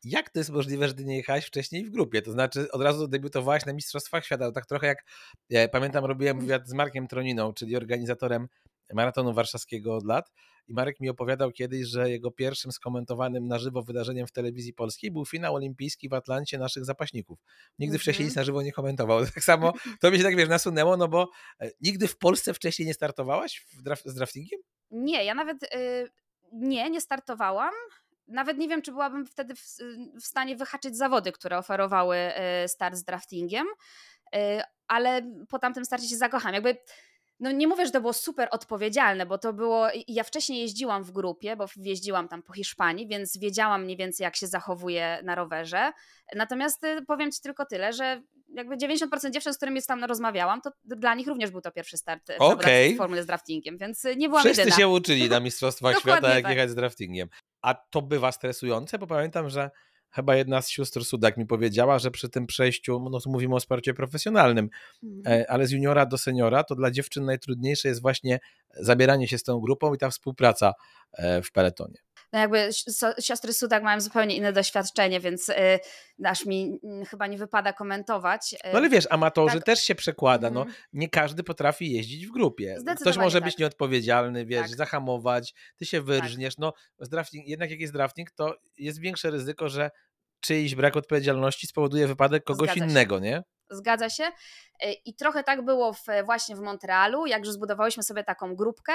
jak to jest możliwe, że ty nie jechałaś wcześniej w grupie? To znaczy od razu debiutowałaś na Mistrzostwach Świata. To tak trochę jak, ja pamiętam, robiłem wywiad z Markiem Troniną, czyli organizatorem Maratonu Warszawskiego od lat. I Marek mi opowiadał kiedyś, że jego pierwszym skomentowanym na żywo wydarzeniem w telewizji polskiej był finał olimpijski w Atlancie naszych zapaśników. Nigdy mm-hmm. wcześniej nic na żywo nie komentował. Tak samo to mi się tak, wiesz, nasunęło, no bo nigdy w Polsce wcześniej nie startowałaś w draf- z draftingiem?
Nie, ja nawet yy, nie, nie startowałam. Nawet nie wiem, czy byłabym wtedy w, w stanie wyhaczyć zawody, które oferowały yy, start z draftingiem, yy, ale po tamtym starcie się zakocham. Jakby no nie mówię, że to było super odpowiedzialne, bo to było, ja wcześniej jeździłam w grupie, bo jeździłam tam po Hiszpanii, więc wiedziałam mniej więcej, jak się zachowuje na rowerze. Natomiast powiem ci tylko tyle, że jakby dziewięćdziesiąt procent dziewczyn, z którymi tam rozmawiałam, to dla nich również był to pierwszy start w
okay.
w formule z draftingiem, więc nie byłam
Wszyscy
jedyna.
się uczyli na Mistrzostwach Świata, jak
tak.
jechać z draftingiem. A to bywa stresujące, bo pamiętam, że chyba jedna z sióstr Sudak mi powiedziała, że przy tym przejściu, no to mówimy o sporcie profesjonalnym, mhm. ale z juniora do seniora, to dla dziewczyn najtrudniejsze jest właśnie zabieranie się z tą grupą i ta współpraca w peletonie.
No jakby siostry Sudak mają zupełnie inne doświadczenie, więc yy, aż mi yy, chyba nie wypada komentować. Yy,
no ale wiesz, amatorzy tak. też się przekłada, mm. no nie każdy potrafi jeździć w grupie. Ktoś może
tak.
być nieodpowiedzialny, wiesz,
tak.
zahamować, ty się wyrżniesz, tak. no z drafting, jednak jak jest drafting, to jest większe ryzyko, że czyjś brak odpowiedzialności spowoduje wypadek kogoś
Zgadza
innego,
się.
nie?
Zgadza się. I trochę tak było w, właśnie w Montrealu, jak już zbudowałyśmy sobie taką grupkę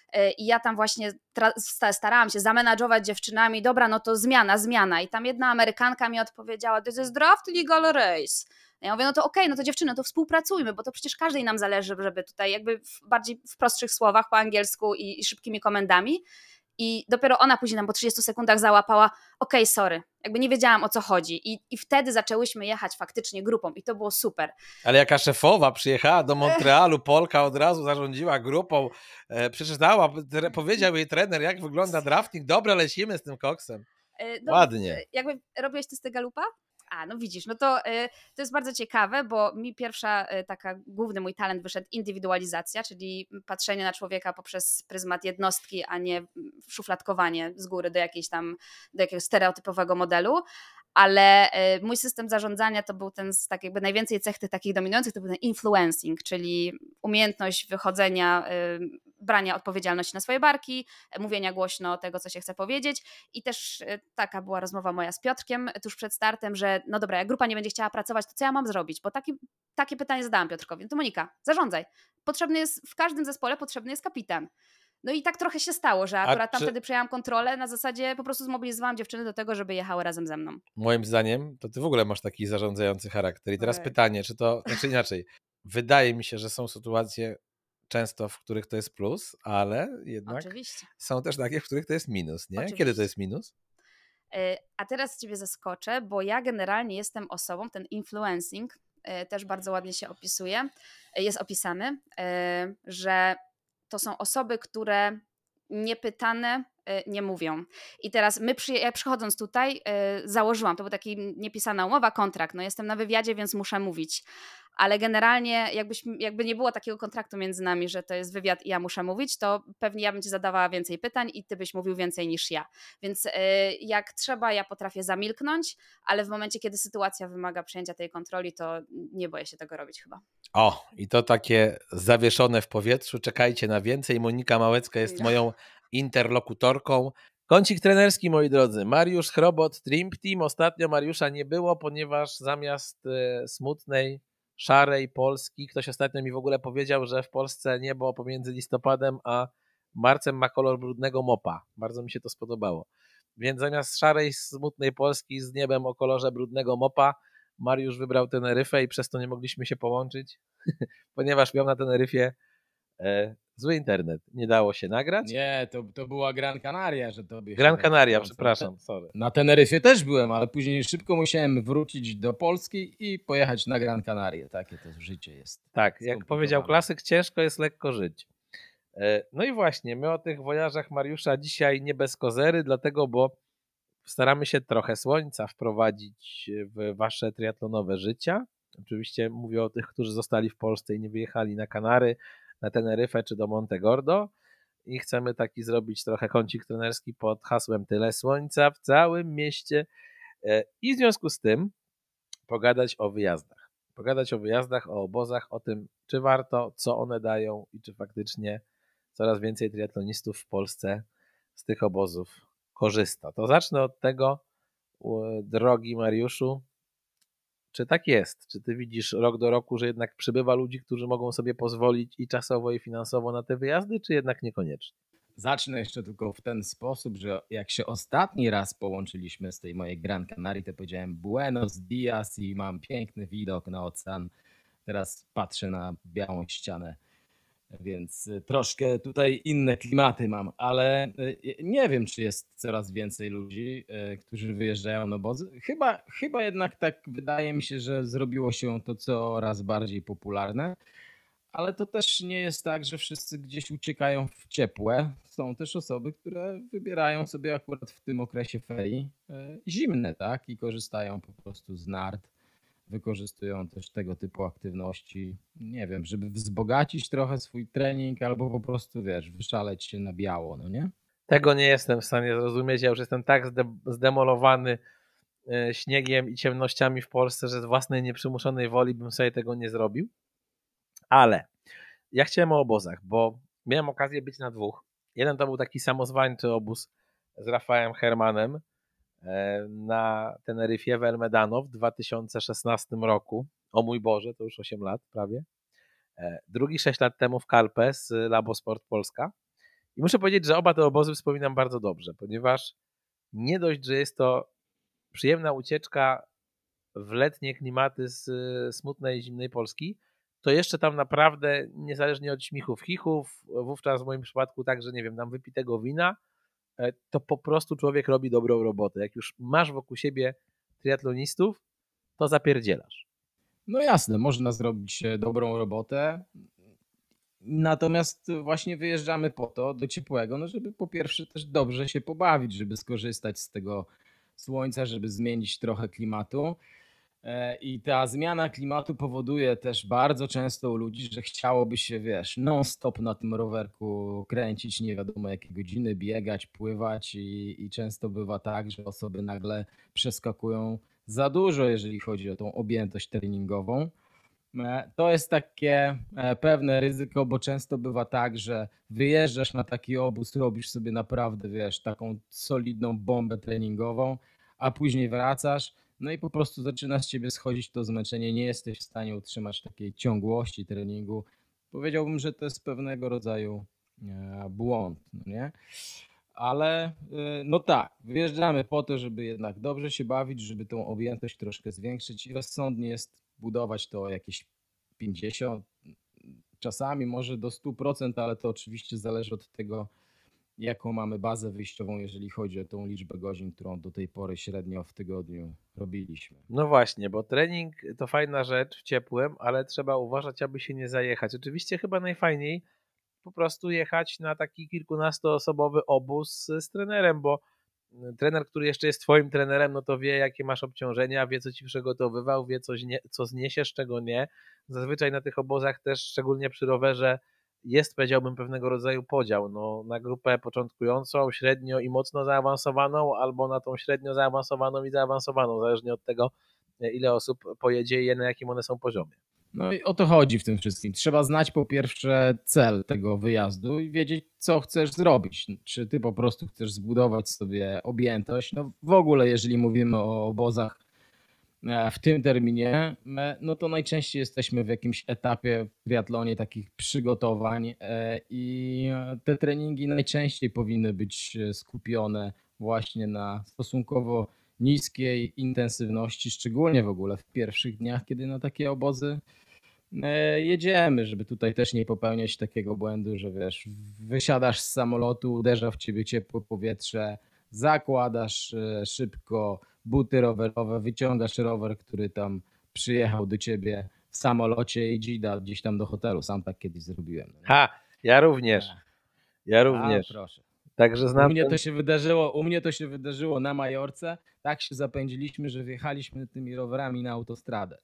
i ja tam właśnie tra- starałam się zamenadżować dziewczynami, dobra, no to zmiana, zmiana. I tam jedna Amerykanka mi odpowiedziała, this is draft legal race. Ja mówię, no to okej, okay, no to dziewczyny, to współpracujmy, bo to przecież każdej nam zależy, żeby tutaj jakby w bardziej w prostszych słowach po angielsku i, i szybkimi komendami. I dopiero ona później nam po trzydziestu sekundach załapała, okej, okay, sorry, jakby nie wiedziałam, o co chodzi. I, I wtedy zaczęłyśmy jechać faktycznie grupą i to było super.
Ale jaka szefowa przyjechała do Montrealu, Polka od razu zarządziła grupą, e, przeczytała, tre, powiedział jej trener, jak wygląda drafting, dobra, lecimy z tym koksem.
No,
ładnie.
Jakby robiłeś testy Galupa? A, no widzisz, no to, y, to jest bardzo ciekawe, bo mi pierwsza y, taka, główny mój talent wyszedł indywidualizacja, czyli patrzenie na człowieka poprzez pryzmat jednostki, a nie szufladkowanie z góry do jakiejś tam, do jakiegoś stereotypowego modelu. Ale y, mój system zarządzania to był ten z tak jakby najwięcej cech tych takich dominujących, to był ten influencing, czyli umiejętność wychodzenia, y, brania odpowiedzialności na swoje barki, y, mówienia głośno tego, co się chce powiedzieć i też y, taka była rozmowa moja z Piotrkiem tuż przed startem, że no dobra, jak grupa nie będzie chciała pracować, to co ja mam zrobić? Bo taki, takie pytanie zadałam Piotrkowi. No to Monika, zarządzaj. Potrzebny jest, w każdym zespole potrzebny jest kapitan. No i tak trochę się stało, że akurat tam
czy...
wtedy przejęłam kontrolę, na zasadzie po prostu zmobilizowałam dziewczyny do tego, żeby jechały razem ze mną.
Moim zdaniem to ty w ogóle masz taki zarządzający charakter. I teraz okay. pytanie, czy to, znaczy inaczej, wydaje mi się, że są sytuacje często, w których to jest plus, ale jednak
Oczywiście.
są też takie, w których to jest minus, nie?
Oczywiście.
Kiedy to jest minus?
A teraz ciebie zaskoczę, bo ja generalnie jestem osobą, ten influencing też bardzo ładnie się opisuje, jest opisany, że to są osoby, które niepytane nie mówią. I teraz my, przy, ja przychodząc tutaj, założyłam, to był taki niepisana umowa, kontrakt, no jestem na wywiadzie, więc muszę mówić. Ale generalnie jakbyśmy, jakby nie było takiego kontraktu między nami, że to jest wywiad i ja muszę mówić, to pewnie ja bym ci zadawała więcej pytań i ty byś mówił więcej niż ja. Więc jak trzeba, ja potrafię zamilknąć, ale w momencie, kiedy sytuacja wymaga przejęcia tej kontroli, to nie boję się tego robić chyba.
O, i to takie zawieszone w powietrzu, czekajcie na więcej. Monika Małecka jest moją interlokutorką. Kącik trenerski, moi drodzy. Mariusz Chrobot, Dream Team. Ostatnio Mariusza nie było, ponieważ zamiast e, smutnej, szarej Polski, ktoś ostatnio mi w ogóle powiedział, że w Polsce niebo pomiędzy listopadem a marcem ma kolor brudnego mopa. Bardzo mi się to spodobało. Więc zamiast szarej, smutnej Polski z niebem o kolorze brudnego mopa, Mariusz wybrał Teneryfę i przez to nie mogliśmy się połączyć, ponieważ miał na Teneryfie e, zły internet. Nie dało się nagrać.
Nie, to, to była Gran Canaria, że to by
Gran Canaria, przepraszam, sorry.
Na Teneryfie też byłem, ale później szybko musiałem wrócić do Polski i pojechać na Gran Canarię. Takie to życie jest.
Tak, jak powiedział klasyk, ciężko jest lekko żyć. No i właśnie, my o tych wojażach Mariusza dzisiaj nie bez kozery, dlatego, bo staramy się trochę słońca wprowadzić w wasze triatlonowe życia. Oczywiście mówię o tych, którzy zostali w Polsce i nie wyjechali na Kanary, na Teneryfę czy do Montegordo. I chcemy taki zrobić trochę kącik trenerski pod hasłem Tyle słońca w całym mieście. I w związku z tym pogadać o wyjazdach. Pogadać o wyjazdach, o obozach, o tym, czy warto, co one dają i czy faktycznie coraz więcej triatlonistów w Polsce z tych obozów korzysta. To zacznę od tego, drogi Mariuszu, czy tak jest? Czy ty widzisz rok do roku, że jednak przybywa ludzi, którzy mogą sobie pozwolić i czasowo, i finansowo na te wyjazdy, czy jednak niekoniecznie?
Zacznę jeszcze tylko w ten sposób, że jak się ostatni raz połączyliśmy z tej mojej Gran Canaria, to powiedziałem Buenos Dias i mam piękny widok na ocean. Teraz patrzę na białą ścianę, więc troszkę tutaj inne klimaty mam, ale nie wiem, czy jest coraz więcej ludzi, którzy wyjeżdżają na obozy. Chyba, chyba jednak tak wydaje mi się, że zrobiło się to coraz bardziej popularne. Ale to też nie jest tak, że wszyscy gdzieś uciekają w ciepłe. Są też osoby, które wybierają sobie akurat w tym okresie ferii zimne, tak? I korzystają po prostu z nart. Wykorzystują też tego typu aktywności, nie wiem, żeby wzbogacić trochę swój trening albo po prostu, wiesz, wyszaleć się na biało, no nie?
Tego nie jestem w stanie zrozumieć. Ja już jestem tak zdemolowany śniegiem i ciemnościami w Polsce, że z własnej nieprzymuszonej woli bym sobie tego nie zrobił. Ale ja chciałem o obozach, bo miałem okazję być na dwóch. Jeden to był taki samozwańczy obóz z Rafałem Hermanem na Teneryfie w El Medano w dwa tysiące szesnastym roku. O mój Boże, to już osiem lat prawie. Drugi sześć lat temu w Calpe z Labo Sport Polska. I muszę powiedzieć, że oba te obozy wspominam bardzo dobrze, ponieważ nie dość, że jest to przyjemna ucieczka w letnie klimaty z smutnej, zimnej Polski, to jeszcze tam naprawdę, niezależnie od śmichów, chichów, wówczas w moim przypadku także, nie wiem, tam wypitego wina, to po prostu człowiek robi dobrą robotę. Jak już masz wokół siebie triatlonistów, to zapierdzielasz.
No jasne, można zrobić dobrą robotę, natomiast właśnie wyjeżdżamy po to do ciepłego, no żeby po pierwsze też dobrze się pobawić, żeby skorzystać z tego słońca, żeby zmienić trochę klimatu. I ta zmiana klimatu powoduje też bardzo często u ludzi, że chciałoby się, wiesz, non-stop na tym rowerku kręcić, nie wiadomo jakie godziny, biegać, pływać i, i często bywa tak, że osoby nagle przeskakują za dużo, jeżeli chodzi o tą objętość treningową. To jest takie pewne ryzyko, bo często bywa tak, że wyjeżdżasz na taki obóz, robisz sobie naprawdę, wiesz, taką solidną bombę treningową, a później wracasz, no i po prostu zaczyna z ciebie schodzić to zmęczenie, nie jesteś w stanie utrzymać takiej ciągłości treningu. Powiedziałbym, że to jest pewnego rodzaju błąd, no nie? Ale no tak, wyjeżdżamy po to, żeby jednak dobrze się bawić, żeby tą objętość troszkę zwiększyć i rozsądnie jest budować to jakieś pięćdziesiąt, czasami może do stu procent, ale to oczywiście zależy od tego, jaką mamy bazę wyjściową, jeżeli chodzi o tą liczbę godzin, którą do tej pory średnio w tygodniu robiliśmy.
No właśnie, bo trening to fajna rzecz w ciepłym, ale trzeba uważać, aby się nie zajechać. Oczywiście chyba najfajniej po prostu jechać na taki kilkunastoosobowy obóz z trenerem, bo trener, który jeszcze jest twoim trenerem, no to wie, jakie masz obciążenia, wie, co ci przygotowywał, wie, co, co zniesiesz, czego nie. Zazwyczaj na tych obozach też, szczególnie przy rowerze, jest, powiedziałbym, pewnego rodzaju podział no, na grupę początkującą, średnio i mocno zaawansowaną, albo na tą średnio zaawansowaną i zaawansowaną, zależnie od tego, ile osób pojedzie i na jakim one są poziomie.
No i o to chodzi w tym wszystkim. Trzeba znać po pierwsze cel tego wyjazdu i wiedzieć, co chcesz zrobić. Czy ty po prostu chcesz zbudować sobie objętość? No w ogóle, jeżeli mówimy o obozach w tym terminie, no to najczęściej jesteśmy w jakimś etapie w triatlonie takich przygotowań i te treningi najczęściej powinny być skupione właśnie na stosunkowo niskiej intensywności, szczególnie w ogóle w pierwszych dniach, kiedy na takie obozy jedziemy, żeby tutaj też nie popełniać takiego błędu, że wiesz, wysiadasz z samolotu, uderza w ciebie ciepłe powietrze, zakładasz szybko buty rowerowe, wyciągasz rower, który tam przyjechał do ciebie w samolocie i dzida gdzieś tam do hotelu. Sam tak kiedyś zrobiłem.
Ha, ja również. Ja również.
A, proszę.
Także znam
u mnie
ten...
to się wydarzyło, u mnie to się wydarzyło na Majorce. Tak się zapędziliśmy, że wjechaliśmy tymi rowerami na autostradę.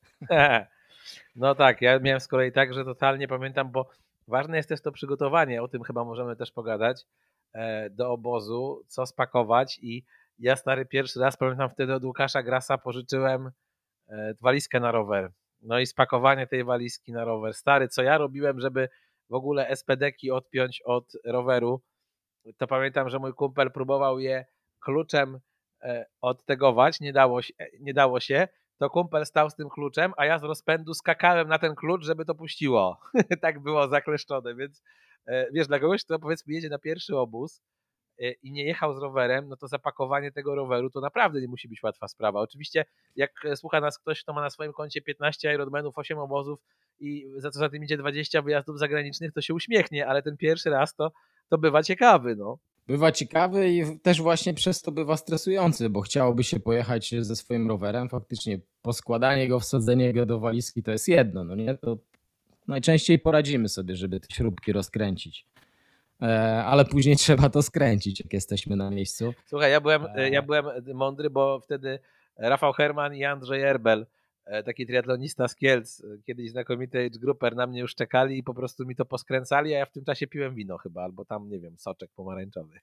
No tak, ja miałem z kolei tak, że totalnie pamiętam, bo ważne jest też to przygotowanie, o tym chyba możemy też pogadać, do obozu, co spakować i Ja stary pierwszy raz, pamiętam wtedy od Łukasza Grasa pożyczyłem walizkę na rower. No i spakowanie tej walizki na rower. Stary, co ja robiłem, żeby w ogóle es pe de ki odpiąć od roweru, to pamiętam, że mój kumpel próbował je kluczem odtegować, nie dało się, nie dało się, to kumpel stał z tym kluczem, a ja z rozpędu skakałem na ten klucz, żeby to puściło. Tak było zakleszczone, więc wiesz, dla kogoś, kto powiedzmy jedzie na pierwszy obóz i nie jechał z rowerem, no to zapakowanie tego roweru to naprawdę nie musi być łatwa sprawa. Oczywiście jak słucha nas ktoś, kto ma na swoim koncie piętnaście Ironmanów, osiem obozów i za co za tym idzie dwadzieścia wyjazdów zagranicznych, to się uśmiechnie, ale ten pierwszy raz to, to bywa ciekawy, no.
Bywa ciekawy i też właśnie przez to bywa stresujący, bo chciałoby się pojechać ze swoim rowerem, faktycznie poskładanie go, wsadzenie go do walizki to jest jedno, no nie? To najczęściej poradzimy sobie, żeby te śrubki rozkręcić. Ale później trzeba to skręcić, jak jesteśmy na miejscu.
Słuchaj, ja byłem, ja byłem mądry, bo wtedy Rafał Herman i Andrzej Erbel, taki triatlonista z Kielc, kiedyś znakomity age grouper, na mnie już czekali i po prostu mi to poskręcali, a ja w tym czasie piłem wino chyba, albo tam, nie wiem, soczek pomarańczowy.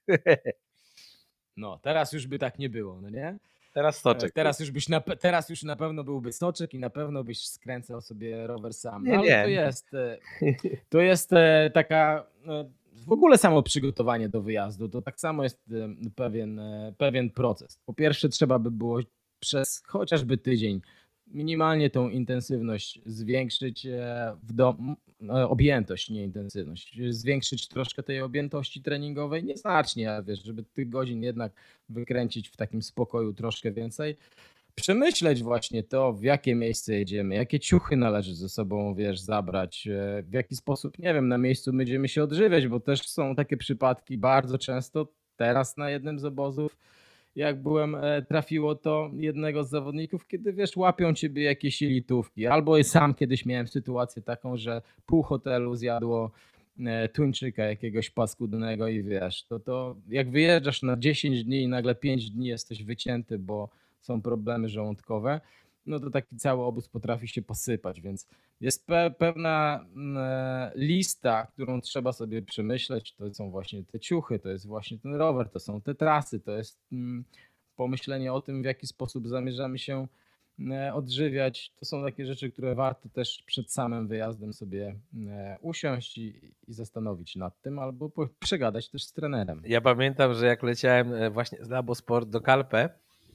No, teraz już by tak nie było, no nie?
Teraz soczek.
Teraz już, byś na, teraz już na pewno byłby soczek i na pewno byś skręcał sobie rower sam. No,
Nie,
ale
nie.
to jest, to jest taka... W ogóle samo przygotowanie do wyjazdu to tak samo jest pewien, pewien proces. Po pierwsze trzeba by było przez chociażby tydzień minimalnie tą intensywność zwiększyć w do, objętość, nie intensywność, zwiększyć troszkę tej objętości treningowej, nieznacznie, ale wiesz, żeby tych godzin jednak wykręcić w takim spokoju troszkę więcej. Przemyśleć właśnie to, w jakie miejsce jedziemy, jakie ciuchy należy ze sobą, wiesz, zabrać, w jaki sposób, nie wiem, na miejscu będziemy się odżywiać, bo też są takie przypadki bardzo często. Teraz na jednym z obozów, jak byłem, trafiło to jednego z zawodników, kiedy, wiesz, łapią ciebie jakieś jelitówki, albo sam kiedyś miałem sytuację taką, że pół hotelu zjadło tuńczyka jakiegoś paskudnego i wiesz, to, to jak wyjeżdżasz na dziesięć dni i nagle pięć dni jesteś wycięty, bo są problemy żołądkowe, no to taki cały obóz potrafi się posypać, więc jest pe- pewna e, lista, którą trzeba sobie przemyśleć. To są właśnie te ciuchy, to jest właśnie ten rower, to są te trasy, to jest mm, pomyślenie o tym, w jaki sposób zamierzamy się e, odżywiać. To są takie rzeczy, które warto też przed samym wyjazdem sobie e, usiąść i, i zastanowić nad tym, albo po- przegadać też z trenerem.
Ja pamiętam, że jak leciałem właśnie z Labosport do Calpe,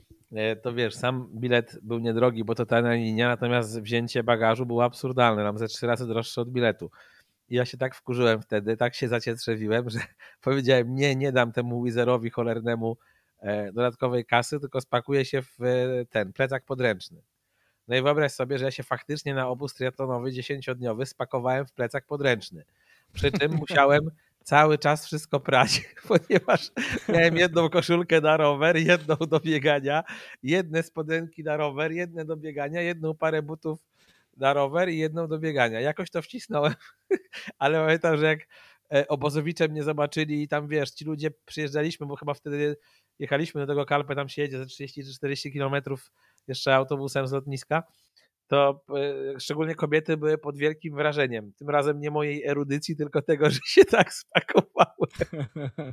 to wiesz, sam bilet był niedrogi, bo to tania linia, natomiast wzięcie bagażu było absurdalne, nam ze trzy razy droższe od biletu. I ja się tak wkurzyłem wtedy, tak się zacietrzewiłem, że powiedziałem, nie, nie dam temu Wizerowi cholernemu dodatkowej kasy, tylko spakuję się w ten plecak podręczny. No i wyobraź sobie, że ja się faktycznie na obóz triatlonowy dziesięciodniowy spakowałem w plecak podręczny. Przy czym musiałem cały czas wszystko prać, ponieważ miałem jedną koszulkę na rower, jedną do biegania, jedne spodenki na rower, jedne do biegania, jedną parę butów na rower i jedną do biegania. Jakoś to wcisnąłem, ale pamiętam, że jak obozowicze mnie zobaczyli i tam wiesz, ci ludzie przyjeżdżaliśmy, bo chyba wtedy jechaliśmy do tego Calpe, tam się jedzie ze trzydzieści czy czterdzieści kilometrów jeszcze autobusem z lotniska, to szczególnie kobiety były pod wielkim wrażeniem. Tym razem nie mojej erudycji, tylko tego, że się tak spakowałem.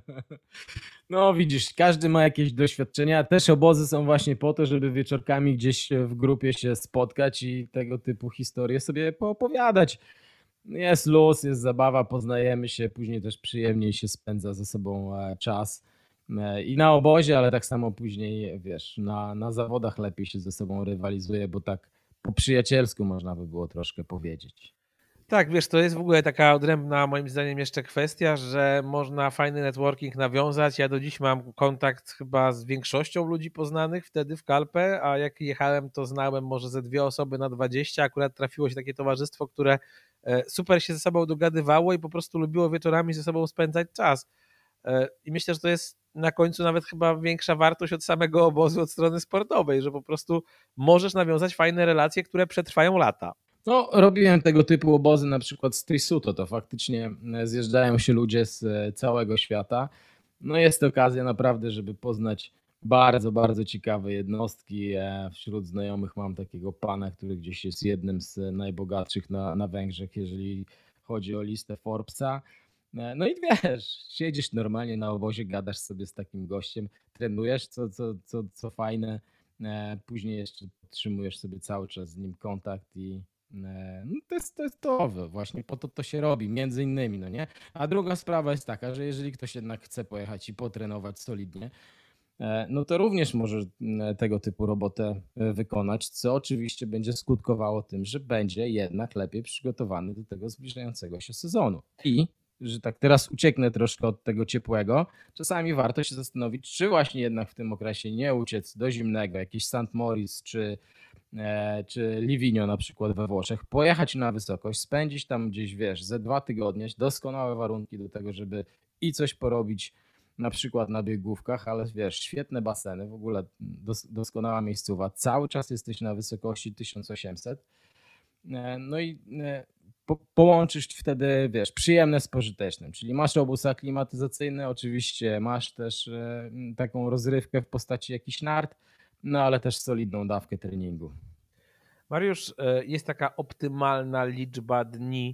No widzisz, każdy ma jakieś doświadczenia. Też obozy są właśnie po to, żeby wieczorkami gdzieś w grupie się spotkać i tego typu historie sobie poopowiadać. Jest luz, jest zabawa, poznajemy się, później też przyjemniej się spędza ze sobą czas. I na obozie, ale tak samo później, wiesz, na, na zawodach lepiej się ze sobą rywalizuje, bo tak po przyjacielsku można by było troszkę powiedzieć.
Tak, wiesz, to jest w ogóle taka odrębna moim zdaniem jeszcze kwestia, że można fajny networking nawiązać. Ja do dziś mam kontakt chyba z większością ludzi poznanych wtedy w Calpe, a jak jechałem, to znałem może ze dwie osoby na dwadzieścia. Akurat trafiło się takie towarzystwo, które super się ze sobą dogadywało i po prostu lubiło wieczorami ze sobą spędzać czas. I myślę, że to jest na końcu nawet chyba większa wartość od samego obozu, od strony sportowej, że po prostu możesz nawiązać fajne relacje, które przetrwają lata.
No, robiłem tego typu obozy na przykład z Trisuto, to faktycznie zjeżdżają się ludzie z całego świata. No jest okazja naprawdę, żeby poznać bardzo, bardzo ciekawe jednostki. Wśród znajomych mam takiego pana, który gdzieś jest jednym z najbogatszych na, na Węgrzech, jeżeli chodzi o listę Forbesa. E, No i wiesz, siedzisz normalnie na obozie, gadasz sobie z takim gościem, trenujesz, co, co, co, co fajne, e, później jeszcze podtrzymujesz sobie cały czas z nim kontakt i e, no to jest to, jest to właśnie po to to się robi, między innymi, no nie? A druga sprawa jest taka, że jeżeli ktoś jednak chce pojechać i potrenować solidnie, e, no to również może mm, tego typu robotę e, wykonać, co oczywiście będzie skutkowało tym, że będzie jednak lepiej przygotowany do tego zbliżającego się sezonu. I, że tak teraz ucieknę troszkę od tego ciepłego, czasami warto się zastanowić, czy właśnie jednak w tym okresie nie uciec do zimnego, jakiś saint Moritz czy, e, czy Livigno na przykład we Włoszech, pojechać na wysokość, spędzić tam gdzieś, wiesz, ze dwa tygodnie, doskonałe warunki do tego, żeby i coś porobić na przykład na biegówkach, ale wiesz, świetne baseny, w ogóle dos doskonała miejscowa, cały czas jesteś na wysokości tysiąc osiemset, e, no i e, po, połączysz wtedy, wiesz, przyjemne z pożytecznym, czyli masz obóz aklimatyzacyjny, oczywiście masz też e, taką rozrywkę w postaci jakichś nart, no ale też solidną dawkę treningu.
Mariusz, e, jest taka optymalna liczba dni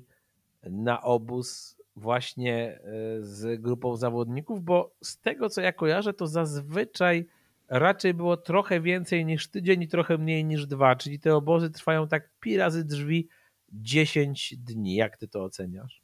na obóz właśnie e, z grupą zawodników, bo z tego co ja kojarzę, to zazwyczaj raczej było trochę więcej niż tydzień i trochę mniej niż dwa, czyli te obozy trwają tak pi razy drzwi dziesięć dni. Jak ty to oceniasz?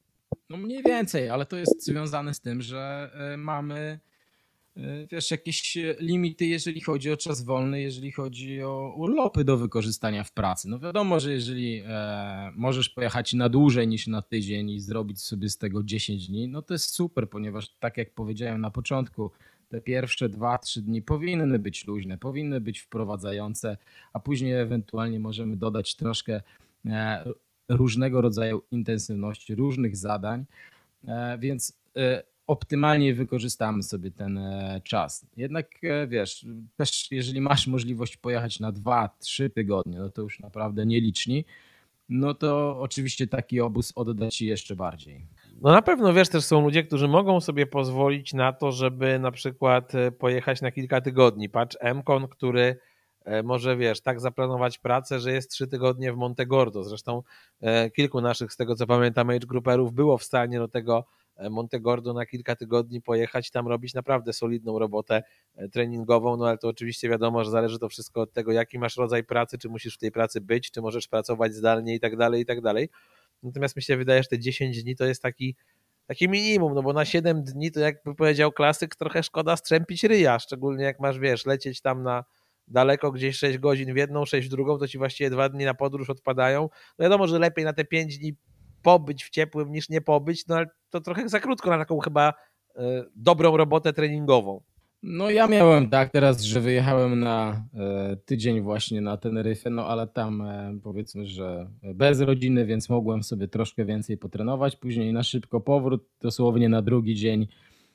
No mniej więcej, ale to jest związane z tym, że e, mamy e, wiesz, jakieś e, limity, jeżeli chodzi o czas wolny, jeżeli chodzi o urlopy do wykorzystania w pracy. No wiadomo, że jeżeli e, możesz pojechać na dłużej niż na tydzień i zrobić sobie z tego dziesięć dni, no to jest super, ponieważ tak jak powiedziałem na początku, te pierwsze dwa trzy dni powinny być luźne, powinny być wprowadzające, a później ewentualnie możemy dodać troszkę e, różnego rodzaju intensywności, różnych zadań, e, więc e, optymalnie wykorzystamy sobie ten e, czas. Jednak e, wiesz, też jeżeli masz możliwość pojechać na dwa trzy tygodnie, no to już naprawdę nieliczni, no to oczywiście taki obóz odda ci jeszcze bardziej.
No na pewno, wiesz, też są ludzie, którzy mogą sobie pozwolić na to, żeby na przykład e, pojechać na kilka tygodni. Patrz, M-Kon, który e, może, wiesz, tak zaplanować pracę, że jest trzy tygodnie w Montegordo. Zresztą e, kilku naszych, z tego co pamiętam, age grouperów było w stanie do tego e, Montegordo na kilka tygodni pojechać, tam robić naprawdę solidną robotę e, treningową, no ale to oczywiście wiadomo, że zależy to wszystko od tego, jaki masz rodzaj pracy, czy musisz w tej pracy być, czy możesz pracować zdalnie i tak dalej, i tak dalej. Natomiast mi się wydaje, że te dziesięć dni to jest taki, taki minimum, no bo na siedem dni to jakby powiedział klasyk, trochę szkoda strzępić ryja, szczególnie jak masz, wiesz, lecieć tam na daleko gdzieś sześć godzin w jedną, sześć w drugą, to ci właściwie dwa dni na podróż odpadają. No wiadomo, że lepiej na te pięć dni pobyć w ciepłym niż nie pobyć, no ale to trochę za krótko na taką chyba y, dobrą robotę treningową.
No ja miałem tak teraz, że wyjechałem na e, tydzień właśnie na Teneryfę, no ale tam e, powiedzmy, że bez rodziny, więc mogłem sobie troszkę więcej potrenować. Później na szybko powrót, dosłownie na drugi dzień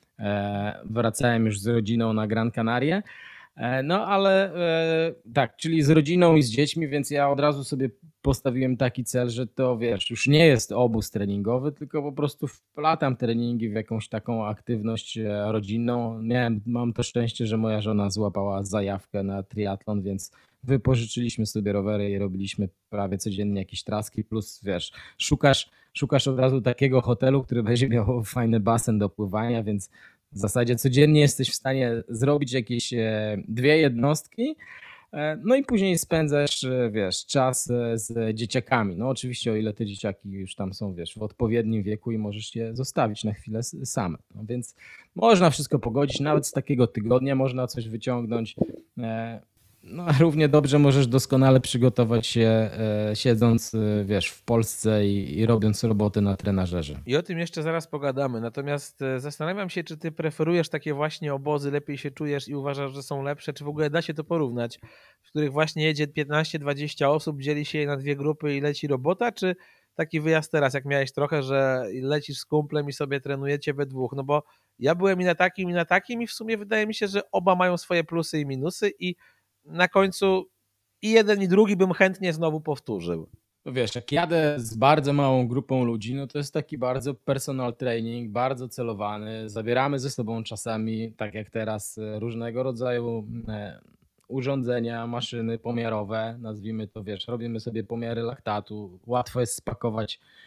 e, wracałem już z rodziną na Gran Canaria. E, No ale e, tak, czyli z rodziną i z dziećmi, więc ja od razu sobie postawiłem taki cel, że to wiesz, już nie jest obóz treningowy, tylko po prostu wplatam treningi w jakąś taką aktywność e, rodzinną. Miałem, mam to szczęście, że moja żona złapała zajawkę na triatlon, więc wypożyczyliśmy sobie rowery i robiliśmy prawie codziennie jakieś traski, plus wiesz, szukasz, szukasz od razu takiego hotelu, który będzie miał fajny basen do pływania, więc w zasadzie codziennie jesteś w stanie zrobić jakieś e, dwie jednostki, e, no i później spędzasz, e, wiesz, czas e, z dzieciakami. No oczywiście o ile te dzieciaki już tam są, wiesz, w odpowiednim wieku i możesz je zostawić na chwilę s- same. No więc można wszystko pogodzić, nawet z takiego tygodnia można coś wyciągnąć. E, No a równie dobrze możesz doskonale przygotować się e, siedząc, e, wiesz, w Polsce i, i robiąc roboty na trenażerze.
I o tym jeszcze zaraz pogadamy. Natomiast e, zastanawiam się, czy ty preferujesz takie właśnie obozy, lepiej się czujesz i uważasz, że są lepsze, czy w ogóle da się to porównać, w których właśnie jedzie piętnaście dwadzieścia osób, dzieli się je na dwie grupy i leci robota, czy taki wyjazd teraz, jak miałeś trochę, że lecisz z kumplem i sobie trenujecie we dwóch, no bo ja byłem i na takim, i na takim i w sumie wydaje mi się, że oba mają swoje plusy i minusy i na końcu i jeden i drugi bym chętnie znowu powtórzył.
No wiesz, jak jadę z bardzo małą grupą ludzi, no to jest taki bardzo personal training, bardzo celowany. Zabieramy ze sobą czasami, tak jak teraz, e, różnego rodzaju e, urządzenia, maszyny pomiarowe, nazwijmy to, wiesz, robimy sobie pomiary laktatu. Łatwo jest spakować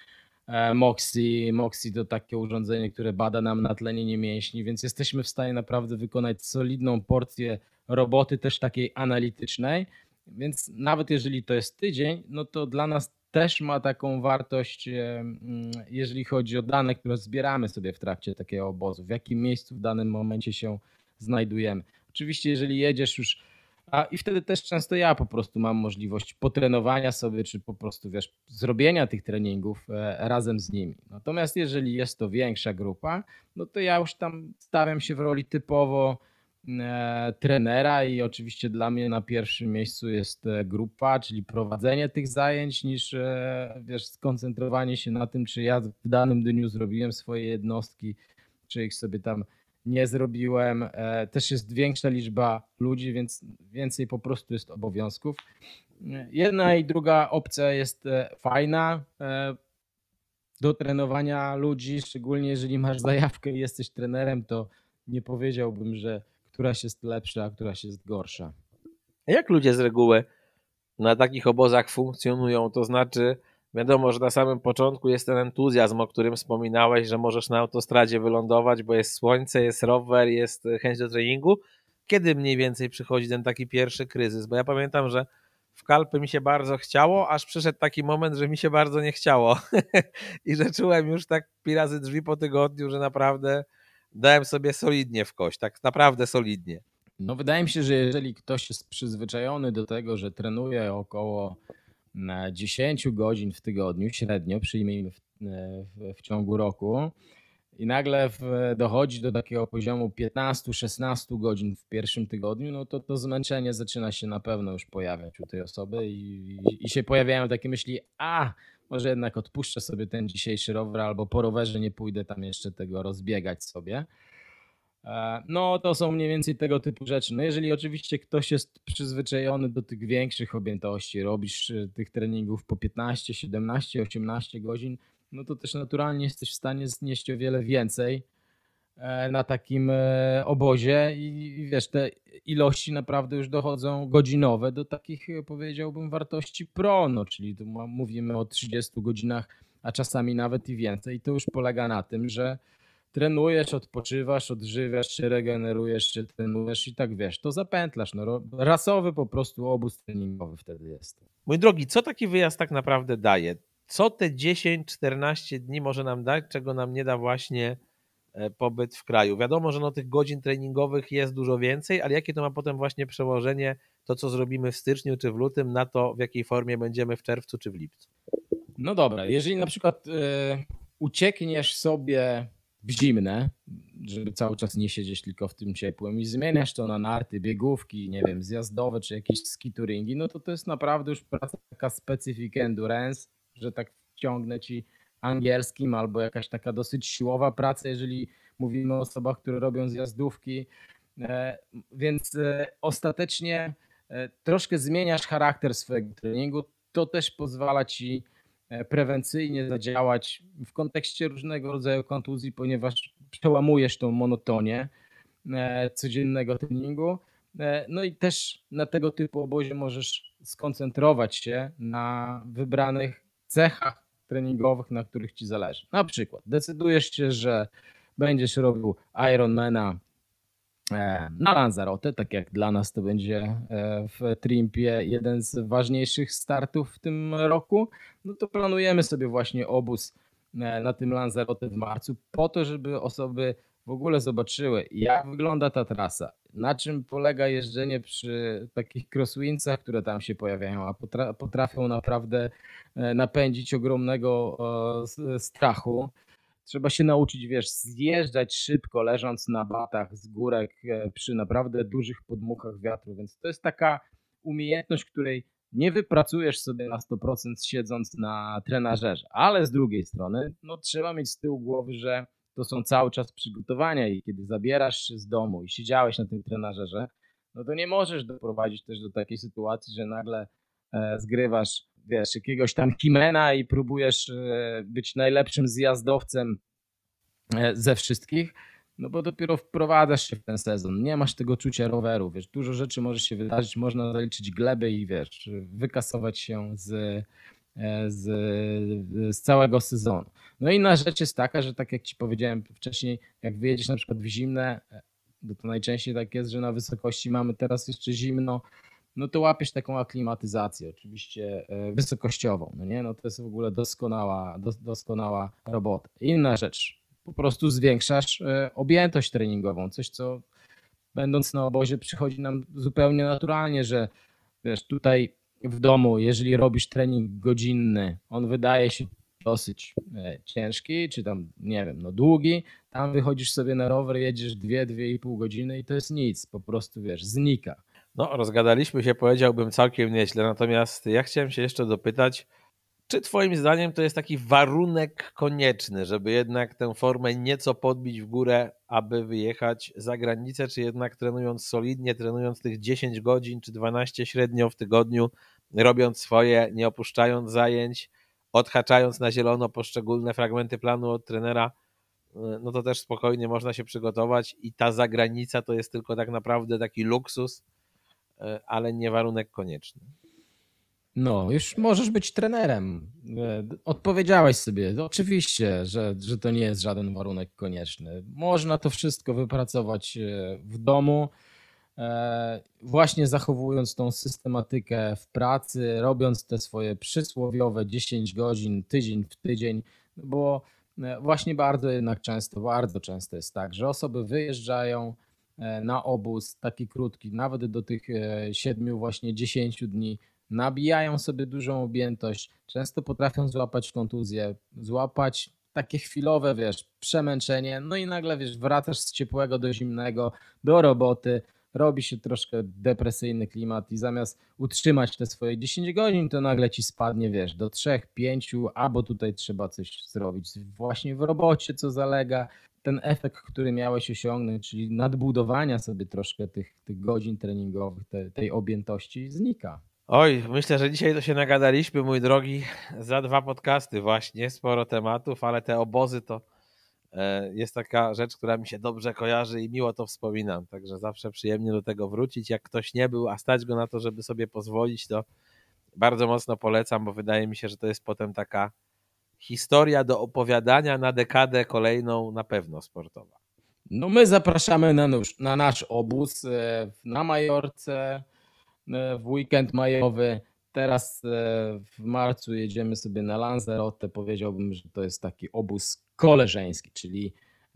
e, Moxie. Moxie to takie urządzenie, które bada nam natlenienie mięśni, więc jesteśmy w stanie naprawdę wykonać solidną porcję roboty też takiej analitycznej, więc nawet jeżeli to jest tydzień, no to dla nas też ma taką wartość, e, mm, jeżeli chodzi o dane, które zbieramy sobie w trakcie takiego obozu, w jakim miejscu w danym momencie się znajdujemy. Oczywiście, jeżeli jedziesz już, a i wtedy też często ja po prostu mam możliwość potrenowania sobie, czy po prostu wiesz, zrobienia tych treningów e, razem z nimi. Natomiast jeżeli jest to większa grupa, no to ja już tam stawiam się w roli typowo e, trenera i oczywiście dla mnie na pierwszym miejscu jest e, grupa, czyli prowadzenie tych zajęć, niż e, wiesz, skoncentrowanie się na tym, czy ja w danym dniu zrobiłem swoje jednostki, czy ich sobie tam nie zrobiłem. E, Też jest większa liczba ludzi, więc więcej po prostu jest obowiązków. E, Jedna i druga opcja jest e, fajna e, do trenowania ludzi, szczególnie jeżeli masz zajawkę i jesteś trenerem, to nie powiedziałbym, że któraś jest lepsza, a któraś jest gorsza.
Jak ludzie z reguły na takich obozach funkcjonują? To znaczy, wiadomo, że na samym początku jest ten entuzjazm, o którym wspominałeś, że możesz na autostradzie wylądować, bo jest słońce, jest rower, jest chęć do treningu. Kiedy mniej więcej przychodzi ten taki pierwszy kryzys? Bo ja pamiętam, że w Kalpy mi się bardzo chciało, aż przyszedł taki moment, że mi się bardzo nie chciało i że czułem już tak pi razy drzwi po tygodniu, że naprawdę dałem sobie solidnie w kość, tak naprawdę solidnie.
No wydaje mi się, że jeżeli ktoś jest przyzwyczajony do tego, że trenuje około na dziesięć godzin w tygodniu, średnio przyjmijmy w, w, w ciągu roku, i nagle w, dochodzi do takiego poziomu piętnaście szesnaście godzin w pierwszym tygodniu, no to to zmęczenie zaczyna się na pewno już pojawiać u tej osoby i, i, i się pojawiają takie myśli, a może jednak odpuszczę sobie ten dzisiejszy rower albo po rowerze nie pójdę tam jeszcze tego rozbiegać sobie. E, No to są mniej więcej tego typu rzeczy. No jeżeli oczywiście ktoś jest przyzwyczajony do tych większych objętości, robisz e, tych treningów po piętnaście, siedemnaście, osiemnaście godzin, no to też naturalnie jesteś w stanie znieść o wiele więcej e, na takim e, obozie i i wiesz, te ilości naprawdę już dochodzą godzinowe do takich, e, powiedziałbym, wartości pro, no czyli tu ma- mówimy o trzydziestu godzinach, a czasami nawet i więcej. I to już polega na tym, że trenujesz, odpoczywasz, odżywiasz się, regenerujesz się, trenujesz i tak wiesz, to zapętlasz. No, ro- rasowy po prostu obóz treningowy wtedy jest.
Mój drogi, co taki wyjazd tak naprawdę daje? Co te dziesięć czternaście dni może nam dać, czego nam nie da właśnie e, pobyt w kraju? Wiadomo, że no, tych godzin treningowych jest dużo więcej, ale jakie to ma potem właśnie przełożenie, to co zrobimy w styczniu czy w lutym, na to, w jakiej formie będziemy w czerwcu czy w lipcu?
No dobra, jeżeli na przykład e, uciekniesz sobie w zimne, żeby cały czas nie siedzieć tylko w tym ciepłym i zmieniasz to na narty, biegówki, nie wiem, zjazdowe czy jakieś ski touringi, no to to jest naprawdę już praca taka specific endurance, że tak wciągnę ci angielskim, albo jakaś taka dosyć siłowa praca, jeżeli mówimy o osobach, które robią zjazdówki. E, Więc e, ostatecznie e, troszkę zmieniasz charakter swojego treningu. To też pozwala ci e, prewencyjnie zadziałać w kontekście różnego rodzaju kontuzji, ponieważ przełamujesz tą monotonię e, codziennego treningu. E, No i też na tego typu obozie możesz skoncentrować się na wybranych cechach treningowych, na których ci zależy. Na przykład decydujesz się, że będziesz robił Ironmana e, na Lanzarote, tak jak dla nas to będzie e, w Trimpie jeden z ważniejszych startów w tym roku, no to planujemy sobie właśnie obóz e, na tym Lanzarote w marcu po to, żeby osoby w ogóle zobaczyły, jak wygląda ta trasa, na czym polega jeżdżenie przy takich crosswindsach, które tam się pojawiają, a potra- potrafią naprawdę e, napędzić ogromnego e, s- strachu. Trzeba się nauczyć, wiesz, zjeżdżać szybko, leżąc na batach z górek e, przy naprawdę dużych podmuchach wiatru, więc to jest taka umiejętność, której nie wypracujesz sobie na sto procent siedząc na trenażerze, ale z drugiej strony, no trzeba mieć z tyłu głowy, że to są cały czas przygotowania i kiedy zabierasz się z domu i siedziałeś na tym trenażerze, no to nie możesz doprowadzić też do takiej sytuacji, że nagle e, zgrywasz, wiesz, jakiegoś tam kimena i próbujesz e, być najlepszym zjazdowcem e, ze wszystkich, no bo dopiero wprowadzasz się w ten sezon, nie masz tego czucia roweru, wiesz, dużo rzeczy może się wydarzyć, można zaliczyć gleby i wiesz, wykasować się z z, z całego sezonu. No inna rzecz jest taka, że tak jak ci powiedziałem wcześniej, jak wyjedziesz na przykład w zimne, to najczęściej tak jest, że na wysokości mamy teraz jeszcze zimno, no to łapiesz taką aklimatyzację, oczywiście wysokościową, no nie? No to jest w ogóle doskonała, dos, doskonała robota. Inna rzecz, po prostu zwiększasz objętość treningową, coś co będąc na obozie przychodzi nam zupełnie naturalnie, że wiesz, tutaj w domu, jeżeli robisz trening godzinny, on wydaje się dosyć ciężki, czy tam, nie wiem, no długi, tam wychodzisz sobie na rower, jedziesz dwie, dwie i pół godziny i to jest nic, po prostu wiesz, znika.
No, rozgadaliśmy się, powiedziałbym, całkiem nieźle, natomiast ja chciałem się jeszcze dopytać, czy twoim zdaniem to jest taki warunek konieczny, żeby jednak tę formę nieco podbić w górę, aby wyjechać za granicę, czy jednak trenując solidnie, trenując tych dziesięć godzin czy dwanaście średnio w tygodniu, robiąc swoje, nie opuszczając zajęć, odhaczając na zielono poszczególne fragmenty planu od trenera, no to też spokojnie można się przygotować i ta zagranica to jest tylko tak naprawdę taki luksus, ale nie warunek konieczny.
No, już możesz być trenerem. Odpowiedziałeś sobie, oczywiście, że, że to nie jest żaden warunek konieczny. Można to wszystko wypracować w domu, właśnie zachowując tą systematykę w pracy, robiąc te swoje przysłowiowe dziesięć godzin, tydzień w tydzień, bo właśnie bardzo jednak często, bardzo często jest tak, że osoby wyjeżdżają na obóz taki krótki, nawet do tych siedmiu, właśnie dziesięciu dni, nabijają sobie dużą objętość, często potrafią złapać kontuzję, złapać takie chwilowe, wiesz, przemęczenie, no i nagle, wiesz, wracasz z ciepłego do zimnego, do roboty, robi się troszkę depresyjny klimat i zamiast utrzymać te swoje dziesięć godzin, to nagle ci spadnie, wiesz, do trzech, pięciu, albo tutaj trzeba coś zrobić właśnie w robocie, co zalega. Ten efekt, który miałeś osiągnąć, czyli nadbudowania sobie troszkę tych, tych godzin treningowych, te, tej objętości, znika.
Oj, myślę, że dzisiaj to się nagadaliśmy, mój drogi, za dwa podcasty właśnie, sporo tematów, ale te obozy to jest taka rzecz, która mi się dobrze kojarzy i miło to wspominam, także zawsze przyjemnie do tego wrócić. Jak ktoś nie był, a stać go na to, żeby sobie pozwolić, to bardzo mocno polecam, bo wydaje mi się, że to jest potem taka historia do opowiadania na dekadę kolejną, na pewno sportowa.
No my zapraszamy na, nóż, na nasz obóz na Majorce w weekend majowy. Teraz w marcu jedziemy sobie na Lanzarote. Powiedziałbym, że to jest taki obóz koleżeński, czyli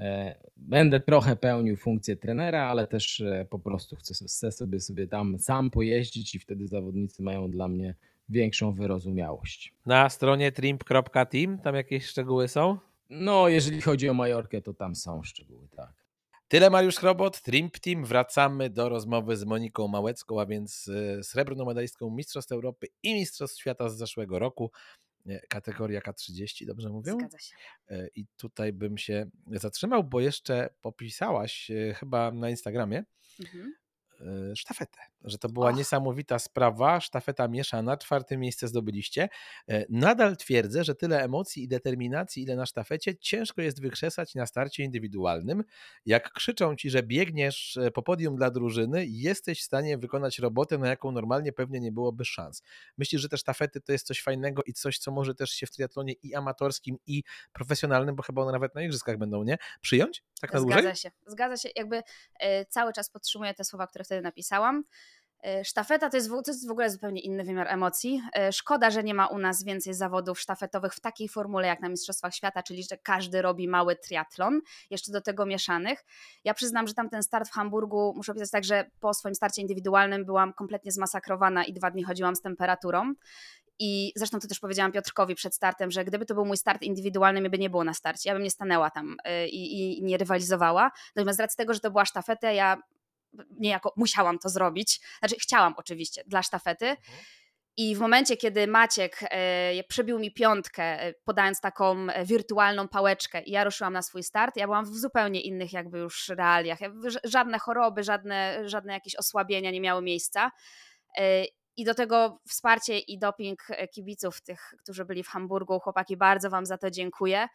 będę trochę pełnił funkcję trenera, ale też po prostu chcę sobie, sobie tam sam pojeździć i wtedy zawodnicy mają dla mnie większą wyrozumiałość.
Na stronie trimp kropka team tam jakieś szczegóły są?
No, jeżeli chodzi o Majorkę, to tam są szczegóły, tak.
Tyle Mariusz Chrobot, Trimp Team. Wracamy do rozmowy z Moniką Małecką, a więc srebrną medalistką Mistrzostw Europy i Mistrzostw Świata z zeszłego roku. Kategoria K trzydzieści, dobrze mówię?
Zgadza się.
I tutaj bym się zatrzymał, bo jeszcze popisałaś chyba na Instagramie mhm. sztafetę, że to była Och. niesamowita sprawa, sztafeta mieszana, czwarte miejsce zdobyliście. Nadal twierdzę, że tyle emocji i determinacji, ile na sztafecie, ciężko jest wykrzesać na starcie indywidualnym. Jak krzyczą ci, że biegniesz po podium dla drużyny, jesteś w stanie wykonać robotę, na jaką normalnie pewnie nie byłoby szans. Myślisz, że te sztafety to jest coś fajnego i coś, co może też się w triatlonie i amatorskim, i profesjonalnym, bo chyba one nawet na igrzyskach będą, nie? Przyjąć? Tak na dłużej?
Zgadza się, zgadza się. Jakby e, cały czas podtrzymuję te słowa, które wtedy napisałam. E, sztafeta to jest, w, to jest w ogóle zupełnie inny wymiar emocji. E, szkoda, że nie ma u nas więcej zawodów sztafetowych w takiej formule jak na Mistrzostwach Świata, czyli że każdy robi mały triatlon, jeszcze do tego mieszanych. Ja przyznam, że tamten start w Hamburgu, muszę powiedzieć tak, że po swoim starcie indywidualnym byłam kompletnie zmasakrowana i dwa dni chodziłam z temperaturą. I zresztą to też powiedziałam Piotrkowi przed startem, że gdyby to był mój start indywidualny, mnie by nie było na starcie, ja bym nie stanęła tam i, i nie rywalizowała. Natomiast z racji tego, że to była sztafeta, ja niejako musiałam to zrobić. Znaczy chciałam oczywiście dla sztafety. Mhm. I w momencie, kiedy Maciek e, przybił mi piątkę, e, podając taką wirtualną pałeczkę i ja ruszyłam na swój start, ja byłam w zupełnie innych jakby już realiach. Żadne choroby, żadne, żadne jakieś osłabienia nie miały miejsca. E, I do tego wsparcie i doping kibiców, tych, którzy byli w Hamburgu, chłopaki, bardzo wam za to dziękuję,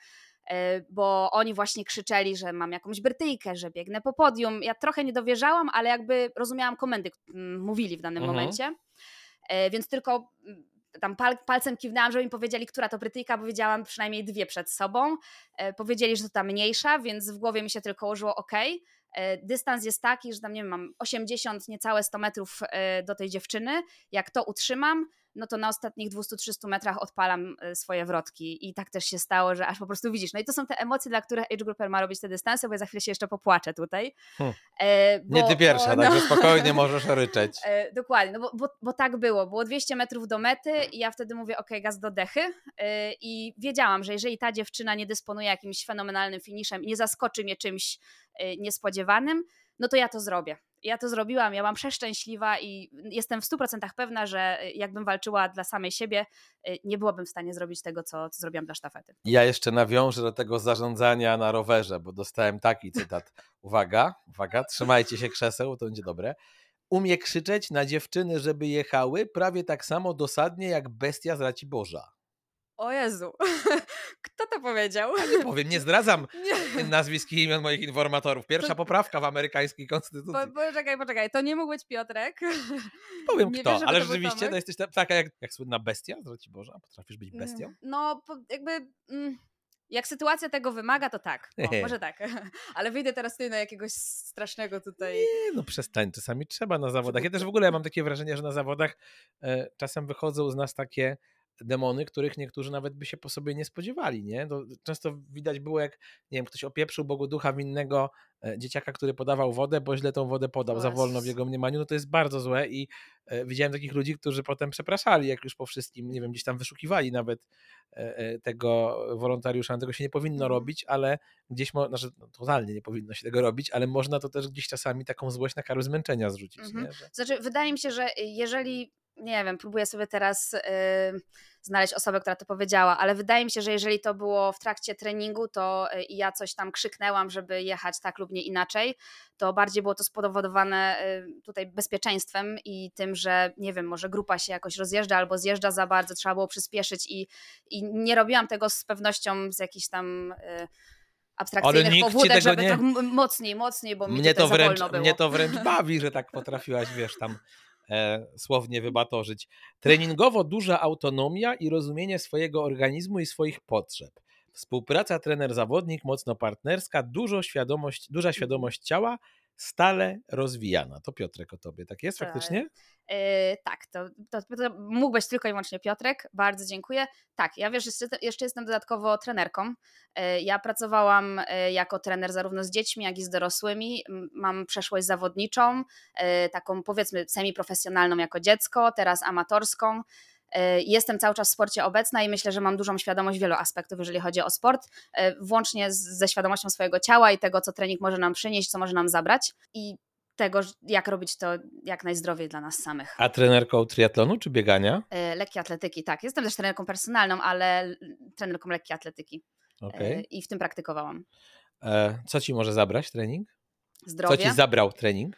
bo oni właśnie krzyczeli, że mam jakąś brytyjkę, że biegnę po podium. Ja trochę nie dowierzałam, ale jakby rozumiałam komendy, mówili w danym mhm. momencie, więc tylko tam pal, palcem kiwnęłam, żeby mi powiedzieli, która to Brytyjka, bo wiedziałam przynajmniej dwie przed sobą. E, powiedzieli, że to ta mniejsza, więc w głowie mi się tylko ułożyło ok. E, dystans jest taki, że tam nie wiem, mam osiemdziesiąt, niecałe sto metrów e, do tej dziewczyny. Jak to utrzymam, no to na ostatnich dwieście trzysta metrach odpalam swoje wrotki i tak też się stało, że aż po prostu widzisz. No i to są te emocje, dla których age grouper ma robić te dystanse, bo ja za chwilę się jeszcze popłaczę tutaj.
Hmm.
E, bo,
Nie ty pierwsza,
bo,
także
no.
spokojnie możesz ryczeć.
E, dokładnie, no bo, bo, bo tak było. Było dwieście metrów do mety i ja wtedy mówię, ok, gaz do dechy e, i wiedziałam, że jeżeli ta dziewczyna nie dysponuje jakimś fenomenalnym finiszem i nie zaskoczy mnie czymś e, niespodziewanym, no to ja to zrobię. Ja to zrobiłam, ja byłam przeszczęśliwa i jestem w stu procentach pewna, że jakbym walczyła dla samej siebie, nie byłabym w stanie zrobić tego, co, co zrobiłam dla sztafety.
Ja jeszcze nawiążę do tego zarządzania na rowerze, bo dostałem taki cytat. Uwaga, uwaga, trzymajcie się krzeseł, to będzie dobre. Umie krzyczeć na dziewczyny, żeby jechały, prawie tak samo dosadnie jak bestia z Raciborza.
O Jezu, kto to powiedział?
Ja nie powiem, nie zdradzam nie. nazwisk i imion moich informatorów. Pierwsza to... poprawka w amerykańskiej konstytucji.
Po, poczekaj, poczekaj, to nie mógł być Piotrek.
Powiem
nie
kto,
wierzę,
ale
to
rzeczywiście to jesteś taka jak, jak słynna bestia z Raciborza. Potrafisz być bestią?
No, jakby... Mm. Jak sytuacja tego wymaga, to tak. O, może tak. Ale wyjdę teraz tutaj na jakiegoś strasznego tutaj...
Nie, no przestań, czasami trzeba na zawodach. Ja też w ogóle mam takie wrażenie, że na zawodach e, czasem wychodzą z nas takie demony, których niektórzy nawet by się po sobie nie spodziewali, nie? To często widać było, jak nie wiem, ktoś opieprzył Bogu ducha winnego e, dzieciaka, który podawał wodę, bo źle tą wodę podał, za wolno w jego mniemaniu, no to jest bardzo złe i e, widziałem takich ludzi, którzy potem przepraszali, jak już po wszystkim, nie wiem, gdzieś tam wyszukiwali nawet e, e, tego wolontariusza, tego się nie powinno
Mhm.
robić, ale gdzieś, mo- znaczy no, totalnie nie powinno się tego robić, ale można to też gdzieś czasami taką złość na karę zmęczenia zrzucić,
Mhm.
nie? Że...
Znaczy, wydaje mi się, że jeżeli nie wiem, próbuję sobie teraz yy, znaleźć osobę, która to powiedziała, ale wydaje mi się, że jeżeli to było w trakcie treningu, to yy, ja coś tam krzyknęłam, żeby jechać tak lub nie inaczej, to bardziej było to spowodowane yy, tutaj bezpieczeństwem i tym, że nie wiem, może grupa się jakoś rozjeżdża albo zjeżdża za bardzo, trzeba było przyspieszyć i, i nie robiłam tego z pewnością z jakichś tam... Yy, abstrakcyjnych powódek, żeby nie... trochę mocniej, mocniej, bo mi
mnie to
za
wręcz,
wolno było.
Mnie to wręcz bawi, że tak potrafiłaś, wiesz, tam e, słownie wybatorzyć. Treningowo duża autonomia i rozumienie swojego organizmu i swoich potrzeb. Współpraca trener-zawodnik mocno partnerska, dużo świadomość, duża świadomość ciała, stale rozwijana. To Piotrek o tobie, tak jest faktycznie?
Yy, tak, to, to, to mógł być tylko i wyłącznie Piotrek, bardzo dziękuję. Tak, ja wiesz, jeszcze, jeszcze jestem dodatkowo trenerką. Yy, ja pracowałam yy, jako trener zarówno z dziećmi, jak i z dorosłymi. Mam przeszłość zawodniczą, yy, taką powiedzmy semiprofesjonalną jako dziecko, teraz amatorską. Jestem cały czas w sporcie obecna i myślę, że mam dużą świadomość wielu aspektów, jeżeli chodzi o sport, włącznie z, ze świadomością swojego ciała i tego, co trening może nam przynieść, co może nam zabrać i tego, jak robić to jak najzdrowiej dla nas samych.
A trenerką triatlonu czy biegania?
Lekkiej atletyki, tak. Jestem też trenerką personalną, ale trenerką lekkiej atletyki. Okay. I w tym praktykowałam.
Co ci może zabrać trening?
Zdrowie.
Co ci zabrał trening?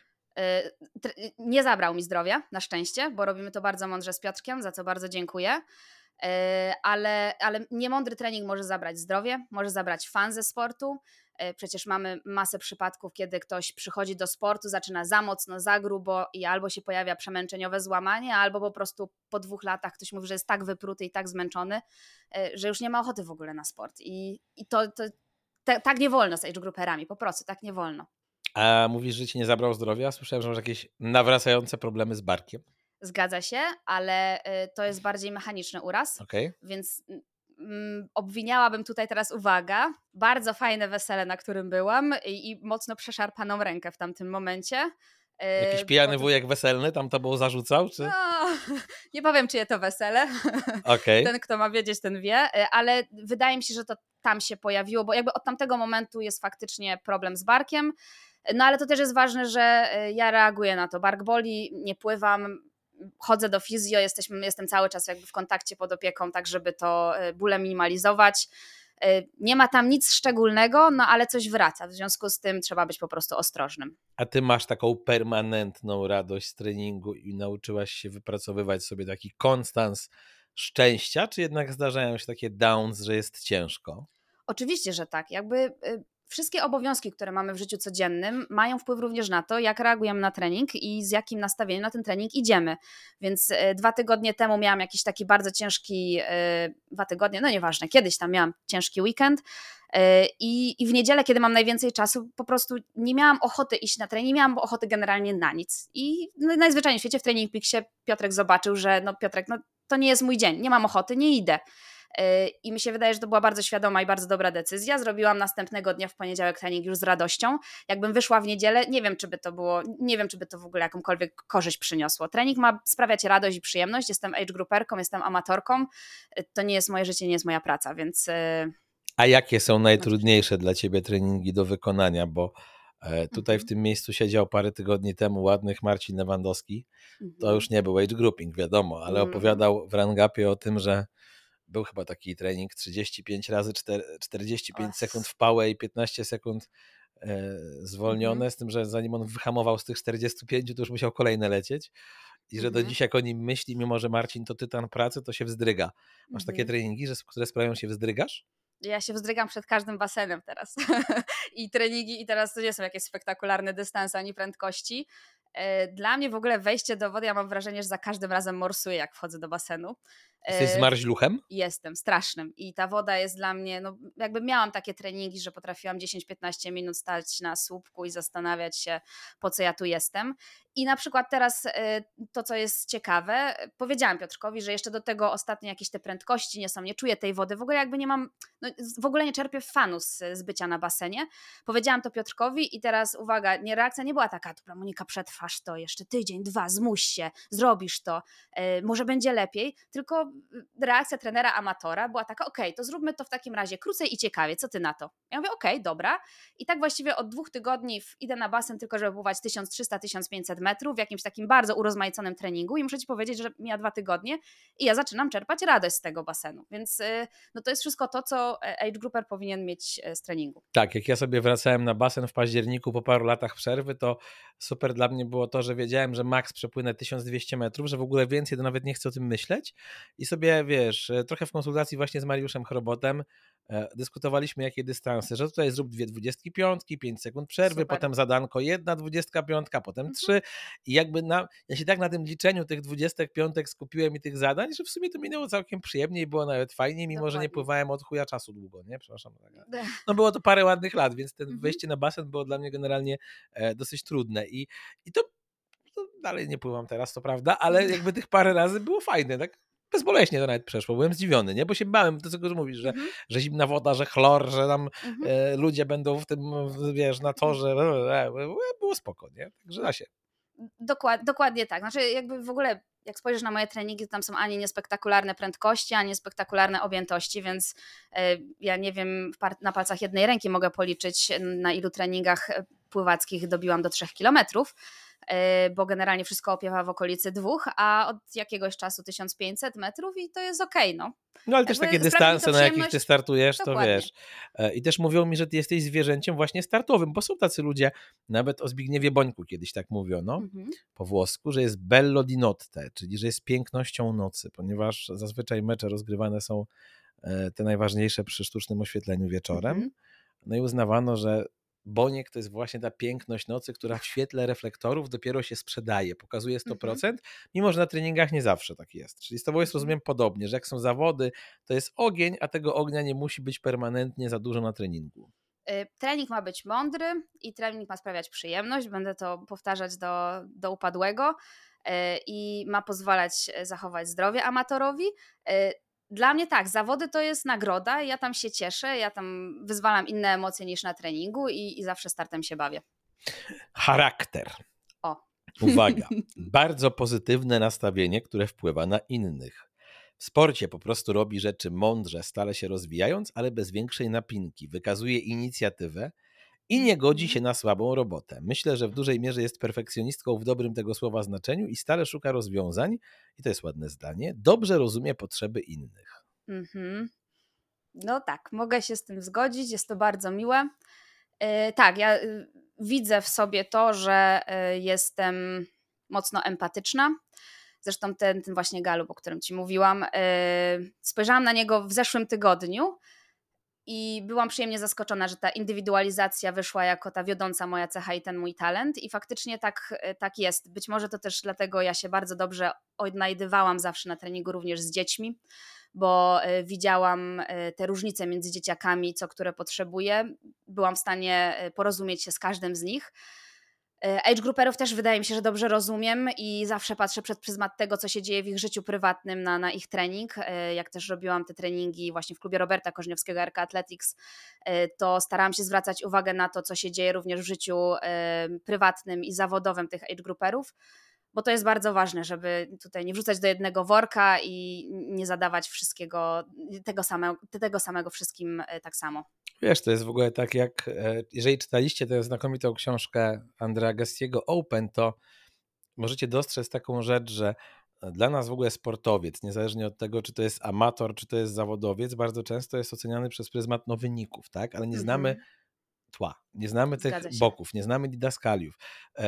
Nie zabrał mi zdrowia, na szczęście, bo robimy to bardzo mądrze z Piotrkiem, za co bardzo dziękuję, ale, ale niemądry trening może zabrać zdrowie, może zabrać fan ze sportu. Przecież mamy masę przypadków, kiedy ktoś przychodzi do sportu, zaczyna za mocno, za grubo i albo się pojawia przemęczeniowe złamanie, albo po prostu po dwóch latach ktoś mówi, że jest tak wypruty i tak zmęczony, że już nie ma ochoty w ogóle na sport. I, i to, to te, tak nie wolno z age grouperami, po prostu tak nie wolno.
A mówisz, że ci nie zabrał zdrowia? Słyszałem, że masz jakieś nawracające problemy z barkiem.
Zgadza się, ale to jest bardziej mechaniczny uraz,
okay.
Więc mm, obwiniałabym tutaj teraz, uwaga, bardzo fajne wesele, na którym byłam i, i mocno przeszarpaną rękę w tamtym momencie.
Jakiś pijany wujek weselny tam tobą zarzucał? Czy?
No, nie powiem, czyje to wesele.
Okay.
Ten, kto ma wiedzieć, ten wie, ale wydaje mi się, że to tam się pojawiło, bo jakby od tamtego momentu jest faktycznie problem z barkiem. No ale to też jest ważne, że ja reaguję na to. Bark boli, nie pływam, chodzę do fizjo, jesteśmy, jestem cały czas jakby w kontakcie pod opieką, tak żeby to bóle minimalizować. Nie ma tam nic szczególnego, no ale coś wraca, w związku z tym trzeba być po prostu ostrożnym.
A ty masz taką permanentną radość z treningu i nauczyłaś się wypracowywać sobie taki konstans szczęścia, czy jednak zdarzają się takie downs, że jest ciężko?
Oczywiście, że tak. Jakby wszystkie obowiązki, które mamy w życiu codziennym, mają wpływ również na to, jak reagujemy na trening i z jakim nastawieniem na ten trening idziemy. Więc e, dwa tygodnie temu miałam jakiś taki bardzo ciężki, e, dwa tygodnie, no nieważne, kiedyś tam miałam ciężki weekend e, i, i w niedzielę, kiedy mam najwięcej czasu, po prostu nie miałam ochoty iść na trening, nie miałam ochoty generalnie na nic. I no, najzwyczajniej w świecie w Training Peaksie Piotrek zobaczył, że no Piotrek, no to nie jest mój dzień, nie mam ochoty, nie idę. I mi się wydaje, że to była bardzo świadoma i bardzo dobra decyzja. Zrobiłam następnego dnia w poniedziałek trening już z radością. Jakbym wyszła w niedzielę, nie wiem, czy by to było, nie wiem, czy by to w ogóle jakąkolwiek korzyść przyniosło. Trening ma sprawiać radość i przyjemność. Jestem age grouperką, jestem amatorką. To nie jest moje życie, nie jest moja praca, więc...
A jakie są najtrudniejsze dla ciebie treningi do wykonania? Bo tutaj w tym miejscu siedział parę tygodni temu ładnych Marcin Lewandowski. To już nie był age grouping, wiadomo, ale opowiadał w Rangapie o tym, że był chyba taki trening trzydzieści pięć razy czterdzieści pięć Och. sekund w pałę i piętnaście sekund e, zwolnione, mm-hmm. z tym, że zanim on wyhamował z tych czterdziestu pięciu, to już musiał kolejne lecieć i że mm-hmm. do dziś jak o nim myśli, mimo że Marcin to tytan pracy, to się wzdryga. Masz mm-hmm. takie treningi, że, które sprawiają się wzdrygasz?
Ja się wzdrygam przed każdym basenem teraz i treningi i teraz to nie są jakieś spektakularne dystanse ani prędkości. Dla mnie w ogóle wejście do wody, ja mam wrażenie, że za każdym razem morsuję, jak wchodzę do basenu.
Jesteś zmarzluchem?
Jestem, strasznym. I ta woda jest dla mnie, no jakby miałam takie treningi, że potrafiłam dziesięć piętnaście minut stać na słupku i zastanawiać się, po co ja tu jestem. I na przykład teraz to, co jest ciekawe, powiedziałam Piotrkowi, że jeszcze do tego ostatnie jakieś te prędkości nie są, nie czuję tej wody, w ogóle jakby nie mam, no w ogóle nie czerpię fanu z, z bycia na basenie. Powiedziałam to Piotrkowi i teraz uwaga, nie, reakcja nie była taka, dobra Monika, przetrwasz to jeszcze tydzień, dwa, zmuś się, zrobisz to, yy, może będzie lepiej, tylko reakcja trenera amatora była taka, okej, okay, to zróbmy to w takim razie krócej i ciekawie, co ty na to? Ja mówię, okej, okay, dobra. I tak właściwie od dwóch tygodni idę na basen tylko, żeby pływać tysiąc trzysta do tysiąc pięćset metrów w jakimś takim bardzo urozmaiconym treningu i muszę ci powiedzieć, że mija dwa tygodnie i ja zaczynam czerpać radość z tego basenu, więc no to jest wszystko to, co age grouper powinien mieć z treningu.
Tak, jak ja sobie wracałem na basen w październiku po paru latach przerwy, to super dla mnie było to, że wiedziałem, że max przepłynę tysiąc dwieście metrów, że w ogóle więcej to nawet nie chcę o tym myśleć i sobie, wiesz, trochę w konsultacji właśnie z Mariuszem Chrobotem dyskutowaliśmy, jakie dystanse, że tutaj zrób dwie dwudziestki piątki, pięć sekund przerwy, Super. Potem zadanko jedna dwudziestka piątka, potem trzy mhm. i jakby na, ja się tak na tym liczeniu tych dwudziestek piątek skupiłem i tych zadań, że w sumie to minęło całkiem przyjemnie i było nawet fajnie, mimo Dokładnie. Że nie pływałem od chuja czasu długo, nie? Przepraszam. No było to parę ładnych lat, więc ten mhm. wejście na basen było dla mnie generalnie e, dosyć trudne i, i to, to dalej nie pływam teraz, to prawda, ale jakby tych parę razy było fajne, tak? Bezboleśnie to nawet przeszło, byłem zdziwiony, nie? Bo się bałem, to co mówisz, że, mm-hmm. że zimna woda, że chlor, że tam mm-hmm. e, ludzie będą w tym, wiesz, na torze, e, e, było spoko, nie? Także da się.
Dokład, dokładnie tak, znaczy jakby w ogóle jak spojrzysz na moje treningi, to tam są ani niespektakularne prędkości, ani niespektakularne objętości, więc e, ja nie wiem, na palcach jednej ręki mogę policzyć, na ilu treningach pływackich dobiłam do trzech kilometrów, bo generalnie wszystko opiewa w okolicy dwóch, a od jakiegoś czasu tysiąc pięćset metrów i to jest okej, no.
No ale też takie dystanse, na jakich ty startujesz, Dokładnie. To wiesz. I też mówią mi, że ty jesteś zwierzęciem właśnie startowym, bo są tacy ludzie, nawet o Zbigniewie Bońku kiedyś tak mówiono, mhm. po włosku, że jest bello di notte, czyli że jest pięknością nocy, ponieważ zazwyczaj mecze rozgrywane są te najważniejsze przy sztucznym oświetleniu wieczorem. Mhm. No i uznawano, że Boniek to jest właśnie ta piękność nocy, która w świetle reflektorów dopiero się sprzedaje, pokazuje sto procent, mm-hmm. mimo że na treningach nie zawsze tak jest. Czyli z tobą jest, rozumiem, podobnie, że jak są zawody, to jest ogień, a tego ognia nie musi być permanentnie za dużo na treningu.
Trening ma być mądry i trening ma sprawiać przyjemność, będę to powtarzać do, do upadłego i ma pozwalać zachować zdrowie amatorowi. Dla mnie tak, zawody to jest nagroda, ja tam się cieszę, ja tam wyzwalam inne emocje niż na treningu i, i zawsze startem się bawię.
Charakter.
O.
Uwaga, bardzo pozytywne nastawienie, które wpływa na innych. W sporcie po prostu robi rzeczy mądrze, stale się rozwijając, ale bez większej napinki. Wykazuje inicjatywę i nie godzi się na słabą robotę. Myślę, że w dużej mierze jest perfekcjonistką w dobrym tego słowa znaczeniu i stale szuka rozwiązań, i to jest ładne zdanie, dobrze rozumie potrzeby innych.
Mm-hmm. No tak, mogę się z tym zgodzić, jest to bardzo miłe. Yy, tak, ja yy, widzę w sobie to, że yy, jestem mocno empatyczna. Zresztą ten, ten właśnie Galup, o którym ci mówiłam, yy, spojrzałam na niego w zeszłym tygodniu I byłam przyjemnie zaskoczona, że ta indywidualizacja wyszła jako ta wiodąca moja cecha i ten mój talent i faktycznie tak, tak jest. Być może to też dlatego ja się bardzo dobrze odnajdywałam zawsze na treningu również z dziećmi, bo widziałam te różnice między dzieciakami, co które potrzebuję. Byłam w stanie porozumieć się z każdym z nich. Age grouperów też wydaje mi się, że dobrze rozumiem i zawsze patrzę przez pryzmat tego, co się dzieje w ich życiu prywatnym na, na ich trening. Jak też robiłam te treningi właśnie w klubie Roberta Korzeniowskiego R K Athletics, to starałam się zwracać uwagę na to, co się dzieje również w życiu prywatnym i zawodowym tych age grouperów, bo to jest bardzo ważne, żeby tutaj nie wrzucać do jednego worka i nie zadawać wszystkiego, tego samego, tego samego wszystkim tak samo.
Wiesz, to jest w ogóle tak jak, jeżeli czytaliście tę znakomitą książkę Andrea Gassiego Open, to możecie dostrzec taką rzecz, że dla nas w ogóle sportowiec, niezależnie od tego, czy to jest amator, czy to jest zawodowiec, bardzo często jest oceniany przez pryzmat no, wyników, tak? Ale nie znamy
Mhm.
tła, nie znamy tych
Zgadza się.
boków, nie znamy didaskaliów.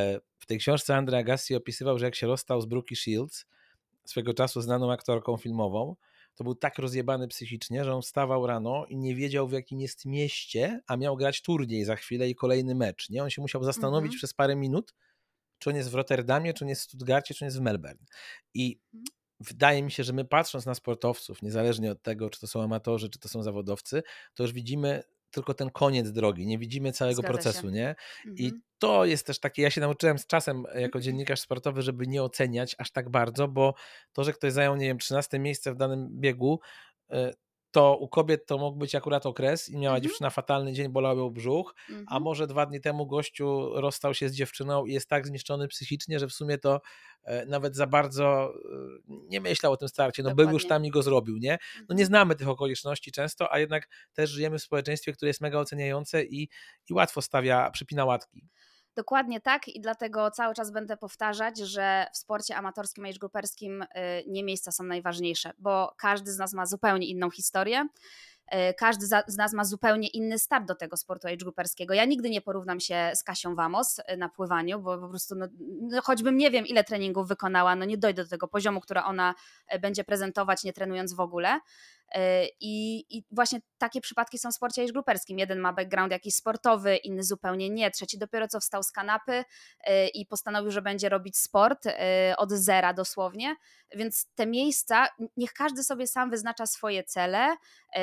W tej książce Andrea Gassi opisywał, że jak się rozstał z Brooke Shields, swego czasu znaną aktorką filmową, to był tak rozjebany psychicznie, że on wstawał rano i nie wiedział, w jakim jest mieście, a miał grać turniej za chwilę i kolejny mecz. Nie? On się musiał zastanowić
Mhm.
przez parę minut, czy on jest w Rotterdamie, czy on jest w Stuttgarcie, czy on jest w Melbourne. I
Mhm.
wydaje mi się, że my patrząc na sportowców, niezależnie od tego, czy to są amatorzy, czy to są zawodowcy, to już widzimy tylko ten koniec drogi, nie widzimy całego
Zgadza
procesu,
się.
nie? I
Mhm.
to jest też takie, ja się nauczyłem z czasem jako dziennikarz sportowy, żeby nie oceniać aż tak bardzo, bo to, że ktoś zajął, nie wiem, trzynaste miejsce w danym biegu, y, to u kobiet to mógł być akurat okres i miała
Mhm.
dziewczyna fatalny dzień, bolał ją brzuch, a
Mhm.
może dwa dni temu gościu rozstał się z dziewczyną i jest tak zniszczony psychicznie, że w sumie to e, nawet za bardzo e, nie myślał o tym starcie, no był już
Dokładnie.
tam i go zrobił, nie? No nie
Mhm.
znamy tych okoliczności często, a jednak też żyjemy w społeczeństwie, które jest mega oceniające i, i łatwo stawia, przypina łatki.
Dokładnie tak i dlatego cały czas będę powtarzać, że w sporcie amatorskim, age grouperskim y, nie miejsca są najważniejsze, bo każdy z nas ma zupełnie inną historię. y, Każdy za- z nas ma zupełnie inny start do tego sportu age grouperskiego. Ja nigdy nie porównam się z Kasią Wamos y, na pływaniu, bo po prostu no, no, choćbym nie wiem ile treningów wykonała, no nie dojdę do tego poziomu, który ona y, będzie prezentować nie trenując w ogóle. Y, I, I właśnie takie przypadki są w sporcie age grouperskim. Jeden ma background jakiś sportowy, inny zupełnie nie. Trzeci dopiero co wstał z kanapy y, i postanowił, że będzie robić sport y, od zera dosłownie. Więc te miejsca, niech każdy sobie sam wyznacza swoje cele y,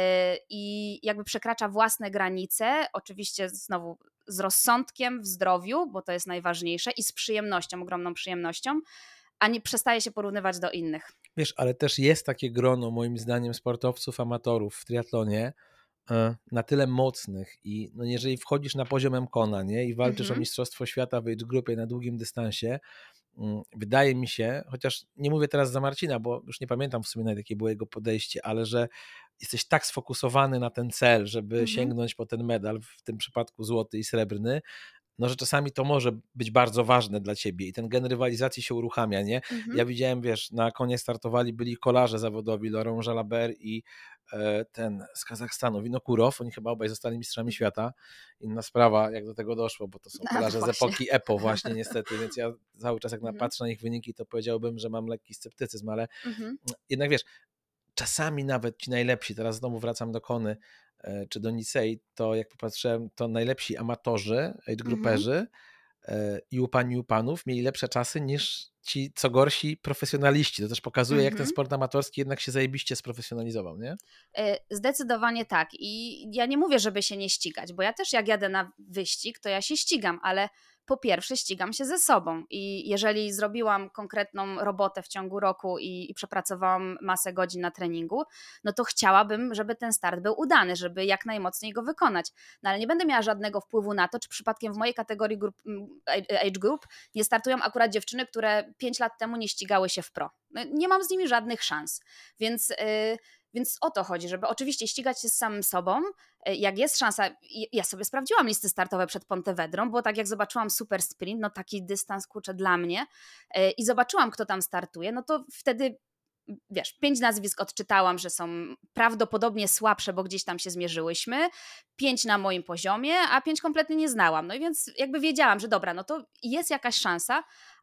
i jakby przekracza własne granice. Oczywiście znowu z rozsądkiem, w zdrowiu, bo to jest najważniejsze i z przyjemnością, ogromną przyjemnością, a nie przestaje się porównywać do innych.
Wiesz, ale też jest takie grono, moim zdaniem, sportowców, amatorów w triatlonie e, na tyle mocnych i no jeżeli wchodzisz na poziom Mkona, nie, i walczysz
Mhm.
o Mistrzostwo Świata w age grupie na długim dystansie, mm, wydaje mi się, chociaż nie mówię teraz za Marcina, bo już nie pamiętam w sumie nawet jakie było jego podejście, ale że jesteś tak sfokusowany na ten cel, żeby
Mhm.
sięgnąć po ten medal, w tym przypadku złoty i srebrny, no że czasami to może być bardzo ważne dla ciebie i ten gen rywalizacji się uruchamia, nie?
Mhm.
Ja widziałem, wiesz, na konie startowali byli kolarze zawodowi, Laurent Jalabert i e, ten z Kazachstanu, Winokurow, oni chyba obaj zostali mistrzami świata. Inna sprawa, jak do tego doszło, bo to są
No,
kolarze z
właśnie.
epoki E P O właśnie niestety, więc ja cały czas jak
Mhm.
napatrzę na ich wyniki, to powiedziałbym, że mam lekki sceptycyzm, ale
Mhm.
jednak wiesz, czasami nawet ci najlepsi, teraz znowu wracam do Kony e, czy do Nisei, to jak popatrzyłem, to najlepsi amatorzy, age
Mhm.
grouperzy e, i u pań i u panów mieli lepsze czasy niż ci co gorsi profesjonaliści. To też pokazuje, jak ten
Mhm.
sport amatorski jednak się zajebiście sprofesjonalizował, nie?
Y, Zdecydowanie tak. I ja nie mówię, żeby się nie ścigać, bo ja też jak jadę na wyścig, to ja się ścigam, ale po pierwsze ścigam się ze sobą i jeżeli zrobiłam konkretną robotę w ciągu roku i, i przepracowałam masę godzin na treningu, no to chciałabym, żeby ten start był udany, żeby jak najmocniej go wykonać. No ale nie będę miała żadnego wpływu na to, czy przypadkiem w mojej kategorii grup, age group nie startują akurat dziewczyny, które pięć lat temu nie ścigały się w pro. No, nie mam z nimi żadnych szans, więc... Yy, Więc o to chodzi, żeby oczywiście ścigać się z samym sobą. Jak jest szansa, ja sobie sprawdziłam listy startowe przed Pontevedrą, bo tak jak zobaczyłam super sprint, no taki dystans kurczę dla mnie i zobaczyłam kto tam startuje, no to wtedy wiesz, pięć nazwisk odczytałam, że są prawdopodobnie słabsze, bo gdzieś tam się zmierzyłyśmy, pięć na moim poziomie, a pięć kompletnie nie znałam. No i więc jakby wiedziałam, że dobra, no to jest jakaś szansa,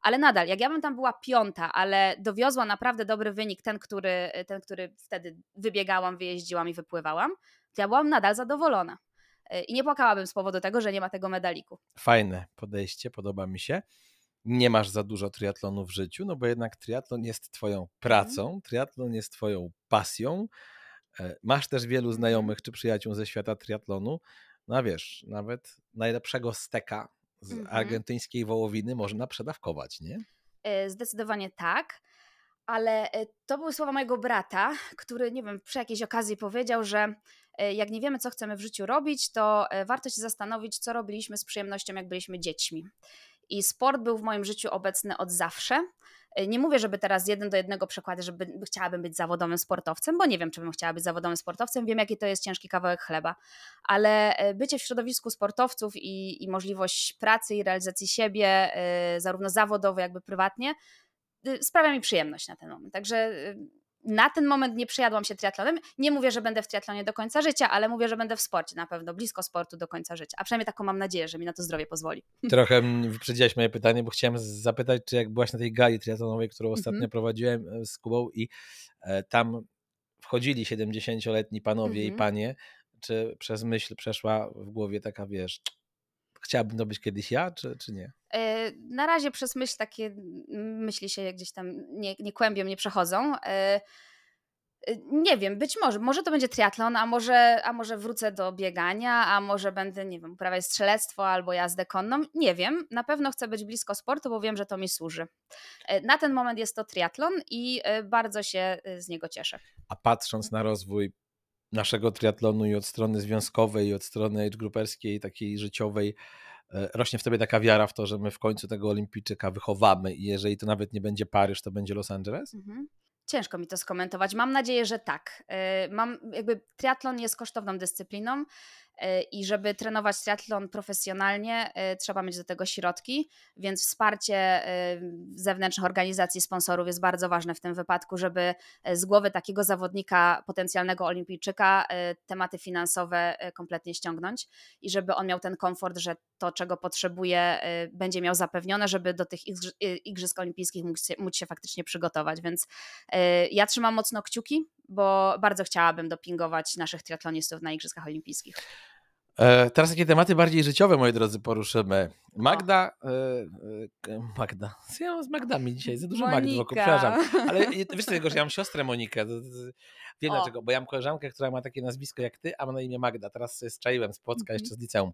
ale nadal, jak ja bym tam była piąta, ale dowiozła naprawdę dobry wynik, ten, który, ten, który wtedy wybiegałam, wyjeździłam i wypływałam, to ja byłam nadal zadowolona. I nie płakałabym z powodu tego, że nie ma tego medaliku.
Fajne podejście, podoba mi się. Nie masz za dużo triatlonu w życiu, no bo jednak triatlon jest twoją pracą, mm. triatlon jest twoją pasją. Masz też wielu znajomych mm. czy przyjaciół ze świata triatlonu. No a wiesz, nawet najlepszego steka z mm-hmm. argentyńskiej wołowiny można przedawkować, nie?
Zdecydowanie tak, ale to były słowa mojego brata, który, nie wiem, przy jakiejś okazji powiedział, że jak nie wiemy, co chcemy w życiu robić, to warto się zastanowić, co robiliśmy z przyjemnością, jak byliśmy dziećmi. I sport był w moim życiu obecny od zawsze. Nie mówię, żeby teraz jeden do jednego przekładać, żeby chciałabym być zawodowym sportowcem, bo nie wiem, czy bym chciała być zawodowym sportowcem, wiem, jaki to jest ciężki kawałek chleba, ale bycie w środowisku sportowców i, i możliwość pracy i realizacji siebie, zarówno zawodowo, jakby prywatnie, sprawia mi przyjemność na ten moment. Także na ten moment nie przejadłam się triatlonem. Nie mówię, że będę w triatlonie do końca życia, ale mówię, że będę w sporcie na pewno, blisko sportu do końca życia. A przynajmniej taką mam nadzieję, że mi na to zdrowie pozwoli.
Trochę wyprzedziłaś moje pytanie, bo chciałem zapytać, czy jak byłaś na tej gali triatlonowej, którą ostatnio mm-hmm. prowadziłem z Kubą i tam wchodzili siedemdziesięcioletni panowie mm-hmm. i panie, czy przez myśl przeszła w głowie taka, wiesz, chciałabym to być kiedyś ja, czy, czy nie?
Na razie przez myśl takie myśli się gdzieś tam nie, nie kłębią, nie przechodzą. Nie wiem, być może, może to będzie triatlon, a może, a może wrócę do biegania, a może będę, nie wiem, uprawiać strzelectwo albo jazdę konną. Nie wiem, na pewno chcę być blisko sportu, bo wiem, że to mi służy. Na ten moment jest to triatlon i bardzo się z niego cieszę.
A patrząc na rozwój naszego triatlonu i od strony związkowej, i od strony age-grouperskiej, takiej życiowej, rośnie w tobie taka wiara w to, że my w końcu tego olimpijczyka wychowamy i jeżeli to nawet nie będzie Paryż, to będzie Los Angeles?
Mhm. Ciężko mi to skomentować. Mam nadzieję, że tak. Mam, jakby triatlon jest kosztowną dyscypliną i żeby trenować triatlon profesjonalnie, trzeba mieć do tego środki, więc wsparcie zewnętrznych organizacji, sponsorów jest bardzo ważne w tym wypadku, żeby z głowy takiego zawodnika, potencjalnego olimpijczyka, tematy finansowe kompletnie ściągnąć i żeby on miał ten komfort, że to, czego potrzebuje, będzie miał zapewnione, żeby do tych Igrzysk Olimpijskich móc się, móc się faktycznie przygotować, więc ja trzymam mocno kciuki, bo bardzo chciałabym dopingować naszych triatlonistów na Igrzyskach Olimpijskich.
Teraz takie tematy bardziej życiowe, moi drodzy, poruszymy. Magda, e, Magda, ja mam z Magdami dzisiaj, za dużo Magdy wokół, przepraszam, ale wiesz co, że ja mam siostrę Monikę, wiem o. dlaczego, bo ja mam koleżankę, która ma takie nazwisko jak ty, a ma na imię Magda, teraz sobie strzeliłem z Płocka, mm-hmm. jeszcze z liceum.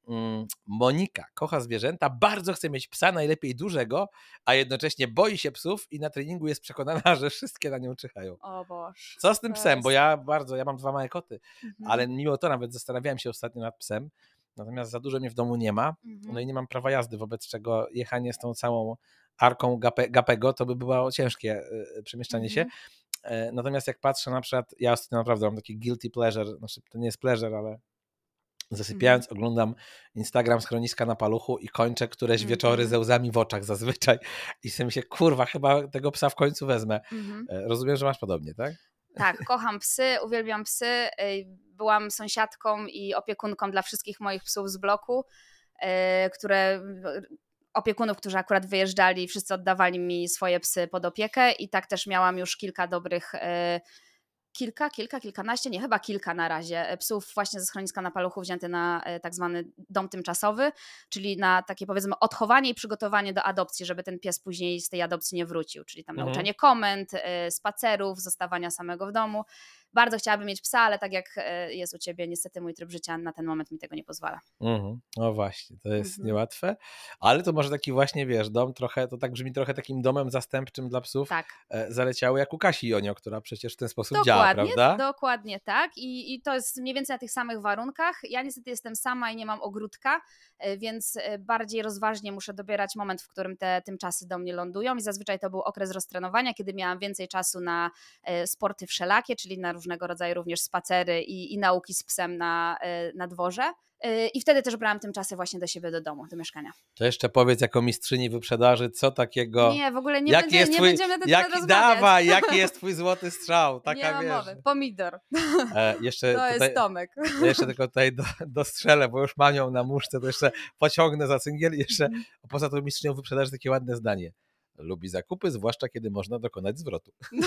Monika kocha zwierzęta, bardzo chce mieć psa, najlepiej dużego, a jednocześnie boi się psów i na treningu jest przekonana, że wszystkie na nią czyhają.
O Boże.
Co z tym psem? Jest... Bo ja bardzo, ja mam dwa małe koty, mhm. ale mimo to nawet zastanawiałem się ostatnio nad psem, natomiast za dużo mnie w domu nie ma, mhm. no i nie mam prawa jazdy, wobec czego jechanie z tą całą arką Gape, Gapego to by było ciężkie y, przemieszczanie mhm. się. Y, natomiast jak patrzę na przykład, ja ostatnio naprawdę mam taki guilty pleasure, znaczy to nie jest pleasure, ale zasypiając mm. oglądam Instagram Schroniska na Paluchu i kończę któreś mm. wieczory ze łzami w oczach zazwyczaj i sobie myślę, kurwa, chyba tego psa w końcu wezmę. Mm. Rozumiem, że masz podobnie, tak?
Tak, kocham psy, uwielbiam psy. Byłam sąsiadką i opiekunką dla wszystkich moich psów z bloku, które... opiekunów, którzy akurat wyjeżdżali, wszyscy oddawali mi swoje psy pod opiekę i tak też miałam już kilka dobrych... Kilka, kilka, kilkanaście, nie, chyba kilka na razie psów właśnie ze schroniska na Paluchu wzięty na tak zwany dom tymczasowy, czyli na takie powiedzmy odchowanie i przygotowanie do adopcji, żeby ten pies później z tej adopcji nie wrócił, czyli tam mhm. nauczanie komend, spacerów, zostawania samego w domu. Bardzo chciałabym mieć psa, ale tak jak jest u ciebie, niestety mój tryb życia na ten moment mi tego nie pozwala.
Mhm. No właśnie, to jest mhm. niełatwe, ale to może taki właśnie, wiesz, dom trochę, to tak brzmi trochę takim domem zastępczym dla psów,
tak.
zaleciało jak u Kasi Jonio, która przecież w ten sposób
dokładnie,
działa, prawda?
Dokładnie tak I, i to jest mniej więcej na tych samych warunkach. Ja niestety jestem sama i nie mam ogródka, więc bardziej rozważnie muszę dobierać moment, w którym te tymczasy do mnie lądują i zazwyczaj to był okres roztrenowania, kiedy miałam więcej czasu na sporty wszelakie, czyli na różnego rodzaju również spacery i, i nauki z psem na, na dworze. I wtedy też brałam tymczasy właśnie do siebie do domu, do mieszkania.
To jeszcze powiedz jako mistrzyni wyprzedaży, co takiego...
Nie, w ogóle nie,
jaki
będzie,
jest
nie
twój,
będziemy na ten
jaki,
temat rozmawiać.
Dawaj, jaki jest twój złoty strzał? Taka,
nie ma
wiesz,
mowy, pomidor.
E, jeszcze
To
tutaj,
jest Tomek.
Ja jeszcze tylko tutaj do, dostrzelę, bo już manią na muszce, to jeszcze pociągnę za cyngiel i jeszcze poza tą mistrzynią wyprzedaży takie ładne zdanie. Lubi zakupy, zwłaszcza kiedy można dokonać zwrotu.
No,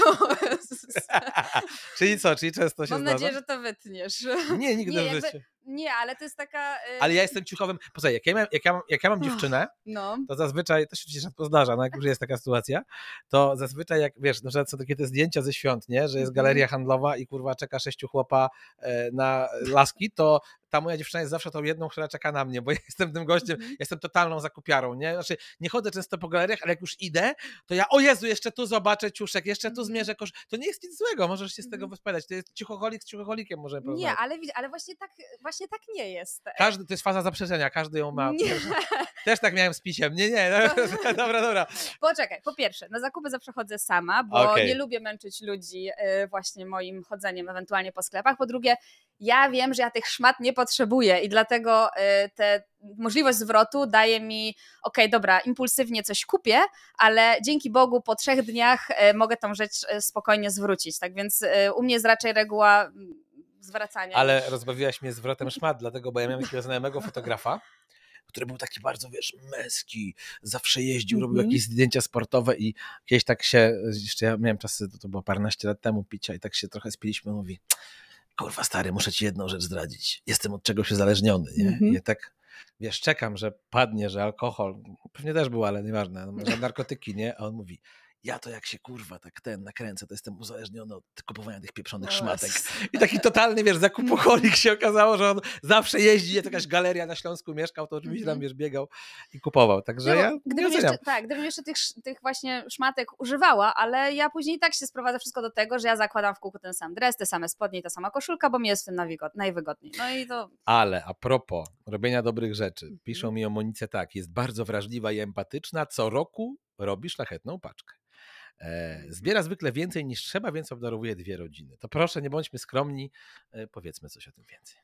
Czyli co? Czyli często się
mam
zdarza?
nadzieję, że to wytniesz.
Nie, nigdy
Nie,
w
jakby-
życiu.
Nie, ale to jest taka... y,
Ale ja jestem ciuchowym... Posłuchaj, jak ja, mam, jak, ja mam, jak ja mam dziewczynę,
No.
to zazwyczaj, to się przecież rzadko zdarza, no jak już jest taka sytuacja, to zazwyczaj jak, wiesz, na przykład są takie te zdjęcia ze świąt, nie, że jest
Mhm.
galeria handlowa i kurwa czeka sześciu chłopa e, na laski, to ta moja dziewczyna jest zawsze tą jedną, która czeka na mnie, bo ja jestem tym gościem,
Mhm.
ja jestem totalną zakupiarą, nie, znaczy nie chodzę często po galeriach, ale jak już idę, to ja, o Jezu, jeszcze tu zobaczę ciuszek, jeszcze tu
Mhm.
zmierzę kosz, to nie jest nic złego, możesz się z tego
Mhm.
wyspalać, to jest ciuchoholik z ciuchoholikiem możemy
Nie,
porozmawiać.
ale, widz- ale właśnie, tak, właśnie tak nie jest.
Każdy, to jest faza zaprzeczenia, każdy ją ma.
Nie.
Też tak miałem z pisiem. Nie, nie, no, dobra, dobra.
Poczekaj, po pierwsze, na zakupy zawsze chodzę sama, bo
Okej.
nie lubię męczyć ludzi y, właśnie moim chodzeniem ewentualnie po sklepach. Po drugie, ja wiem, że ja tych szmat nie potrzebuję i dlatego y, te możliwość zwrotu daje mi, okej, dobra, impulsywnie coś kupię, ale dzięki Bogu po trzech dniach y, mogę tą rzecz y, spokojnie zwrócić. Tak więc y, u mnie jest raczej reguła mm, zwracania.
Ale
niż-
rozbawiłaś mnie zwrotem szmat, dlatego, bo ja miałem takiego znajomego fotografa, który był taki bardzo, wiesz, męski, zawsze jeździł, robił
Mhm.
jakieś zdjęcia sportowe i kiedyś tak się, jeszcze ja miałem czasy, to, to było paręnaście lat temu picia i tak się trochę spiliśmy, mówi, kurwa stary, muszę ci jedną rzecz zdradzić, jestem od czegoś uzależniony, nie?
Mhm.
I ja tak, wiesz, czekam, że padnie, że alkohol, pewnie też był, ale nieważne, no, że narkotyki, nie? A on mówi, ja to jak się kurwa tak ten nakręcę, to jestem uzależniony od kupowania tych pieprzonych
O,
szmatek.
s-
I taki totalny, wiesz, zakupoholik się okazało, że on zawsze jeździ, jest jakaś galeria na Śląsku mieszkał, to oczywiście tam,
Mhm.
wiesz, biegał i kupował. Także
No,
ja nie
gdybym
oceniam.
jeszcze, tak, gdybym jeszcze tych, sz- tych właśnie szmatek używała, ale ja później i tak się sprowadza wszystko do tego, że ja zakładam w kółku ten sam dres, te same spodnie i ta sama koszulka, bo mi jest w tym nawigod- najwygodniej. No i to...
Ale a propos robienia dobrych rzeczy,
Mhm.
piszą mi o Monice tak, jest bardzo wrażliwa i empatyczna, co roku robi szlachetną paczkę. E, zbiera zwykle więcej niż trzeba, więc obdarowuje dwie rodziny. To proszę, nie bądźmy skromni, e, powiedzmy coś o tym więcej.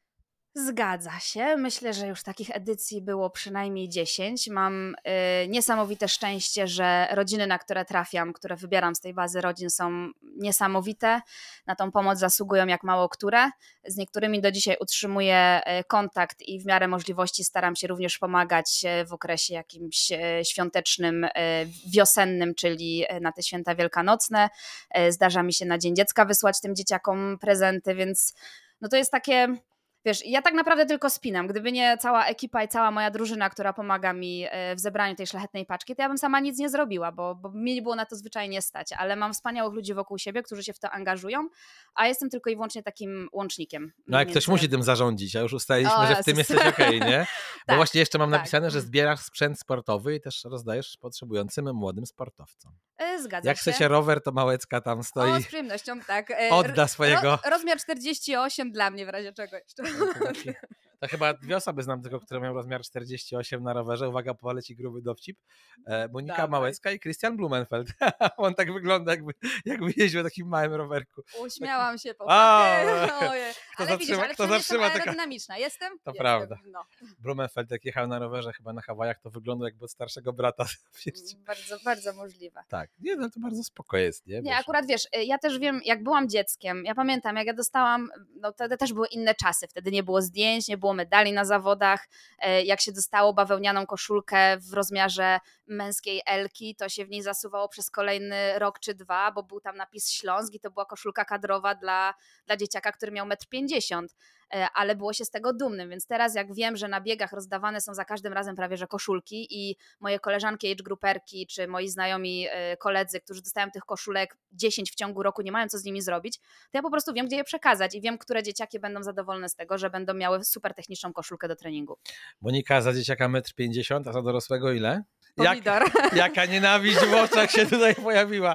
Zgadza się. Myślę, że już takich edycji było przynajmniej dziesięć. Mam y, niesamowite szczęście, że rodziny, na które trafiam, które wybieram z tej bazy rodzin, są niesamowite. Na tą pomoc zasługują jak mało które. Z niektórymi do dzisiaj utrzymuję y, kontakt i w miarę możliwości staram się również pomagać y, w okresie jakimś y, świątecznym, y, wiosennym, czyli y, na te święta wielkanocne. Y, zdarza mi się na Dzień Dziecka wysłać tym dzieciakom prezenty, więc no to jest takie... Wiesz, ja tak naprawdę tylko spinam. Gdyby nie cała ekipa i cała moja drużyna, która pomaga mi e, w zebraniu tej szlachetnej paczki, to ja bym sama nic nie zrobiła, bo, bo mnie nie było na to zwyczajnie stać. Ale mam wspaniałych ludzi wokół siebie, którzy się w to angażują, a jestem tylko i wyłącznie takim łącznikiem.
No jak
między-
ktoś musi tym zarządzić, a już ustaliliśmy,
O
że w tym
Jezus.
jesteś okej, nie? Bo
Tak,
właśnie jeszcze mam
tak.
napisane, że zbierasz sprzęt sportowy i też rozdajesz potrzebującym młodym sportowcom.
E, Zgadza
Jak
się.
chcecie rower, to Małecka tam
O,
stoi.
z przyjemnością, tak. E,
Odda
ro-
swojego.
rozmiar czterdzieści osiem dla mnie w razie czego jeszcze.
To, taki, to chyba dwie osoby znam tylko, które mają rozmiar czterdzieści osiem na rowerze. Uwaga, poleci gruby dowcip. E, Monika
Dawaj.
Małecka i Christian Blumenfeld. On tak wygląda, jakby, jakby jeździł na takim małym rowerku.
Uśmiałam się po
A,
Ojej.
kto
Ale widzisz,
zatrzyma-
ale
kto
przynajmniej
zatrzyma
jestem
taka-
aerodynamiczna. Jestem?
To
Jestem.
prawda.
No.
Blumenfeld jak jechał na rowerze chyba na Hawajach, to wyglądał jakby od starszego brata. Wiesz,
Bardzo, bardzo możliwe.
tak, nie, no to bardzo spoko jest, nie?
Nie,
Wiesz,
akurat wiesz, ja też wiem, jak byłam dzieckiem, ja pamiętam, jak ja dostałam, no wtedy też były inne czasy, wtedy nie było zdjęć, nie było medali na zawodach, e, jak się dostało bawełnianą koszulkę w rozmiarze męskiej Elki, to się w niej zasuwało przez kolejny rok czy dwa, bo był tam napis Śląsk i to była koszulka kadrowa dla, dla dzieciaka, który miał metr pięćdziesiąt. Ale było się z tego dumnym, więc teraz jak wiem, że na biegach rozdawane są za każdym razem prawie że koszulki i moje koleżanki age grouperki czy moi znajomi y, koledzy, którzy dostają tych koszulek dziesięć w ciągu roku, nie mają co z nimi zrobić, to ja po prostu wiem, gdzie je przekazać i wiem, które dzieciaki będą zadowolone z tego, że będą miały super techniczną koszulkę do treningu.
Monika za dzieciaka metr pięćdziesiąt, a za dorosłego ile? Jak,
Pomidor.
jaka nienawiść w oczach się tutaj pojawiła.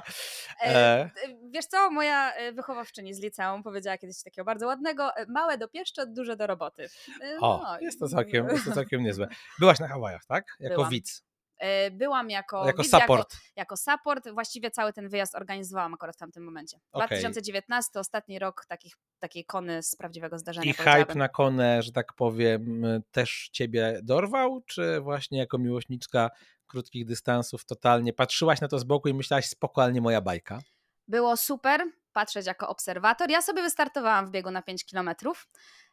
E,
Wiesz co, moja e, wychowawczyni z liceum powiedziała kiedyś takiego bardzo ładnego, e, małe do pieszczot, duże do roboty. E,
o,
no,
jest to całkiem, jest to całkiem niezłe. Byłaś na Hawajach, tak? Jako
Byłam.
widz.
Byłam jako
Jako
widz,
support.
Jako, jako support. Właściwie cały ten wyjazd organizowałam akurat w tamtym momencie.
Okay.
dwa tysiące dziewiętnasty, ostatni rok takich, takiej kony z prawdziwego zdarzenia.
I hype na konę, że tak powiem, też ciebie dorwał, czy właśnie jako miłośniczka krótkich dystansów totalnie patrzyłaś na to z boku i myślałaś, spokojnie moja bajka?
Było super patrzeć jako obserwator. Ja sobie wystartowałam w biegu na pięć kilometrów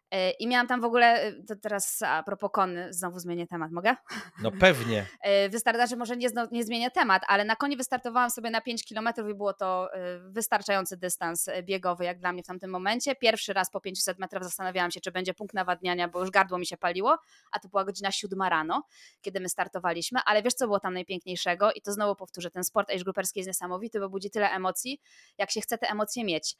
i miałam tam w ogóle, to teraz a propos kony, znowu zmienię temat, mogę?
No pewnie.
Wystarczy, może nie, nie zmienię temat, ale na koni wystartowałam sobie na pięć kilometrów i było to wystarczający dystans biegowy jak dla mnie w tamtym momencie. Pierwszy raz po pięćset metrów zastanawiałam się, czy będzie punkt nawadniania, bo już gardło mi się paliło, a to była godzina siódma rano, kiedy my startowaliśmy, ale wiesz co było tam najpiękniejszego i to znowu powtórzę, ten sport age grouperski jest niesamowity, bo budzi tyle emocji, jak się chce te emocje mieć.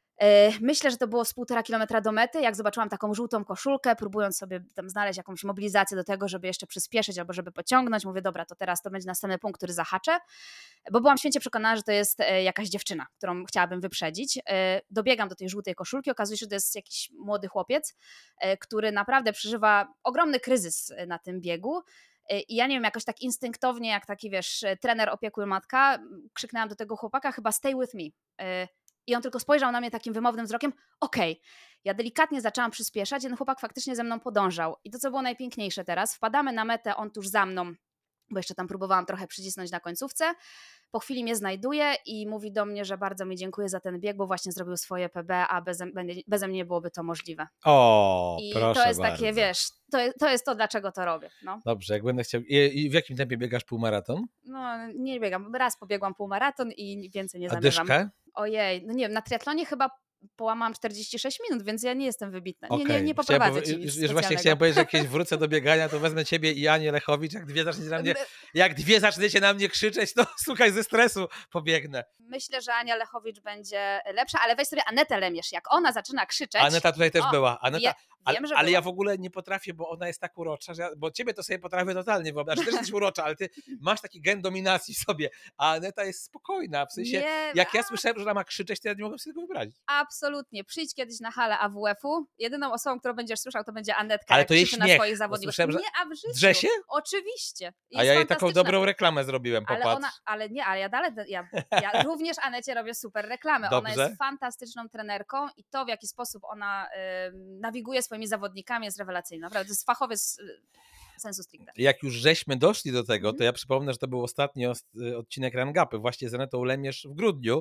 Myślę, że to było z półtora kilometra do mety, jak zobaczyłam taką żółtą koszulkę, próbując sobie tam znaleźć jakąś mobilizację do tego, żeby jeszcze przyspieszyć albo żeby pociągnąć. Mówię, dobra, to teraz to będzie następny punkt, który zahaczę, bo byłam święcie przekonana, że to jest jakaś dziewczyna, którą chciałabym wyprzedzić. Dobiegam do tej żółtej koszulki, okazuje się, że to jest jakiś młody chłopiec, który naprawdę przeżywa ogromny kryzys na tym biegu. I ja nie wiem, jakoś tak instynktownie, jak taki, wiesz, trener, opiekun, matka, krzyknęłam do tego chłopaka chyba stay with me. I on tylko spojrzał na mnie takim wymownym wzrokiem, okej. Okay. Ja delikatnie zaczęłam przyspieszać, ten chłopak faktycznie ze mną podążał. I to, co było najpiękniejsze teraz, wpadamy na metę, on tuż za mną, bo jeszcze tam próbowałam trochę przycisnąć na końcówce. Po chwili mnie znajduje i mówi do mnie, że bardzo mi dziękuję za ten bieg, bo właśnie zrobił swoje P B, a beze, beze mnie byłoby to możliwe.
O,
I
proszę
to jest
bardzo.
takie, wiesz, to, to jest to, dlaczego to robię. No.
Dobrze, jak będę chciał. I, I w jakim tempie biegasz półmaraton?
No, nie biegam. Raz pobiegłam półmaraton i więcej nie
a
zamierzam.
Dyszkę?
Ojej, no nie wiem, na triatlonie chyba połamałam czterdzieści sześć minut, więc ja nie jestem wybitna. Nie,
Okay.
nie, nie poprowadzę
Chciałem,
ci nic
już właśnie chciałem powiedzieć, że jak kiedyś wrócę do biegania, to wezmę ciebie i Anię Lechowicz, jak dwie zaczniecie na mnie, jak dwie zaczniecie na mnie krzyczeć, to słuchaj, ze stresu pobiegnę.
Myślę, że Ania Lechowicz będzie lepsza, ale weź sobie Anetę Lemiesz, jak ona zaczyna krzyczeć.
Aneta tutaj też
o,
była. Aneta,
wie,
ale,
wiem, że
ale
była.
ja w ogóle nie potrafię, bo ona jest tak urocza, że ja, bo ciebie to sobie potrafię totalnie wyobrazić. Też jesteś urocza, ale ty masz taki gen dominacji w sobie, a Aneta jest spokojna. W sensie,
nie,
jak
a...
ja słyszałem, że ona ma krzyczeć, to ja nie mogłem sobie tego wyobrazić.
Absolutnie. Przyjdź kiedyś na halę A W F-u. Jedyną osobą, którą będziesz słyszał, to będzie Anetka.
Ale
jak
to jest
krzyczy na
śmiech.
swoich zawodników.
Że...
Nie, a w życiu.
Drze się?
Oczywiście.
Jest a ja jej taką dobrą reklamę zrobiłem, popatrz.
Ale ona, ale nie, ale ja dalej, ja, ja również Anecie robię super reklamę.
Dobrze.
Ona jest fantastyczną trenerką i to, w jaki sposób ona y, nawiguje swoimi zawodnikami, jest rewelacyjne. Naprawdę, to jest fachowiec y, sensu stricte.
Jak już żeśmy doszli do tego, to ja przypomnę, że to był ostatni odcinek Rangapy, właśnie z Anetą Lemiesz w grudniu.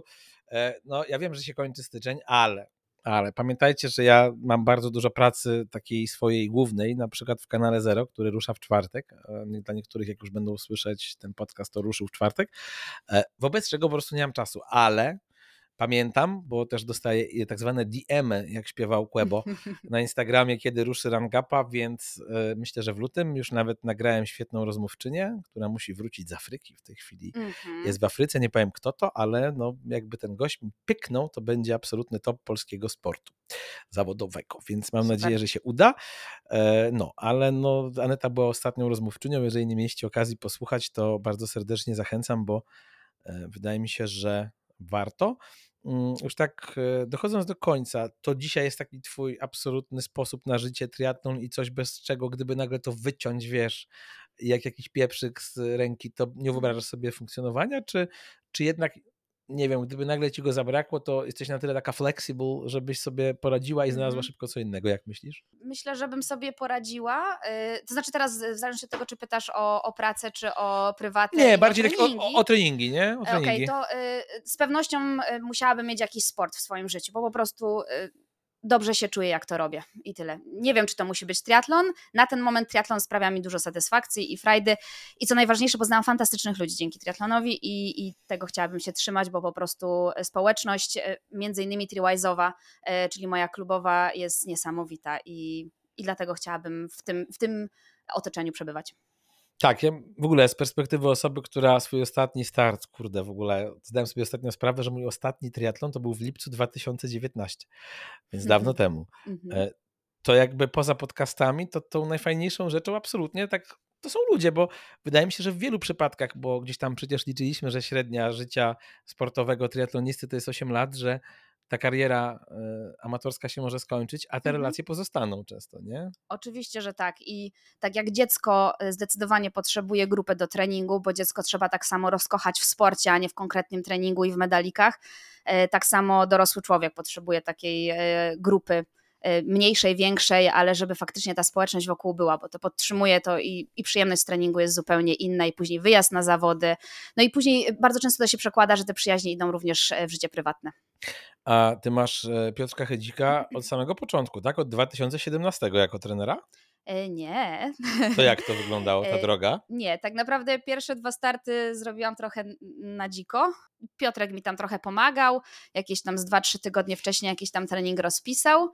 No, ja wiem, że się kończy styczeń, ale, ale pamiętajcie, że ja mam bardzo dużo pracy takiej swojej głównej, na przykład w kanale Zero, który rusza w czwartek. Dla niektórych, jak już będą słyszeć ten podcast, to ruszył w czwartek. Wobec czego po prostu nie mam czasu, ale pamiętam, bo też dostaję tak zwane D M-y, jak śpiewał Quebo na Instagramie, kiedy ruszy Rangapa, więc y, myślę, że w lutym już nawet nagrałem świetną rozmówczynię, która musi wrócić z Afryki w tej chwili. Mm-hmm. Jest w Afryce, nie powiem kto to, ale no, jakby ten gość mi pyknął, to będzie absolutny top polskiego sportu zawodowego, więc mam Super. nadzieję, że się uda. E, no, ale no, Aneta była ostatnią rozmówczynią, jeżeli nie mieliście okazji posłuchać, to bardzo serdecznie zachęcam, bo e, wydaje mi się, że warto. Już tak dochodząc do końca, to dzisiaj jest taki twój absolutny sposób na życie, triatlon i coś, bez czego gdyby nagle to wyciąć, wiesz, jak jakiś pieprzyk z ręki, to nie wyobrażasz sobie funkcjonowania, czy, czy jednak, nie wiem, gdyby nagle ci go zabrakło, to jesteś na tyle taka flexible, żebyś sobie poradziła i znalazła mm-hmm. szybko co innego, jak myślisz?
Myślę, żebym sobie poradziła, to znaczy teraz w zależności od tego, czy pytasz o, o pracę, czy o prywatne
Nie, bardziej
o
tak o, o treningi, nie? O treningi.
Okej, okay, to y, z pewnością musiałabym mieć jakiś sport w swoim życiu, bo po prostu y, dobrze się czuję, jak to robię i tyle. Nie wiem, czy to musi być triatlon. Na ten moment triatlon sprawia mi dużo satysfakcji i frajdy i co najważniejsze, poznałam fantastycznych ludzi dzięki triatlonowi i, i tego chciałabym się trzymać, bo po prostu społeczność, między innymi triwise'owa, czyli moja klubowa, jest niesamowita i, i dlatego chciałabym w tym, w tym otoczeniu przebywać.
Tak, ja w ogóle z perspektywy osoby, która swój ostatni start, kurde, w ogóle zdałem sobie ostatnio sprawę, że mój ostatni triatlon to był w lipcu dwa tysiące dziewiętnastego, więc dawno mm-hmm. temu. Mm-hmm. To jakby poza podcastami, to tą najfajniejszą rzeczą absolutnie tak to są ludzie, bo wydaje mi się, że w wielu przypadkach, bo gdzieś tam przecież liczyliśmy, że średnia życia sportowego triatlonisty to jest osiem lat, że ta kariera e, amatorska się może skończyć, a te
Mhm.
relacje pozostaną często, nie?
Oczywiście, że tak. I tak jak dziecko e, zdecydowanie potrzebuje grupy do treningu, bo dziecko trzeba tak samo rozkochać w sporcie, a nie w konkretnym treningu i w medalikach, e, tak samo dorosły człowiek potrzebuje takiej e, grupy e, mniejszej, większej, ale żeby faktycznie ta społeczność wokół była, bo to podtrzymuje to i, i przyjemność z treningu jest zupełnie inna i później wyjazd na zawody. No i później bardzo często to się przekłada, że te przyjaźnie idą również e, w życie prywatne.
A ty masz e, Piotrka Chydzika od samego początku, tak? Od dwa tysiące siedemnastego jako trenera?
E, Nie.
To jak to wyglądało, ta
E,
droga?
Nie, tak naprawdę pierwsze dwa starty zrobiłam trochę n- na dziko. Piotrek mi tam trochę pomagał, jakieś tam z dwa trzy tygodnie wcześniej jakiś tam trening rozpisał.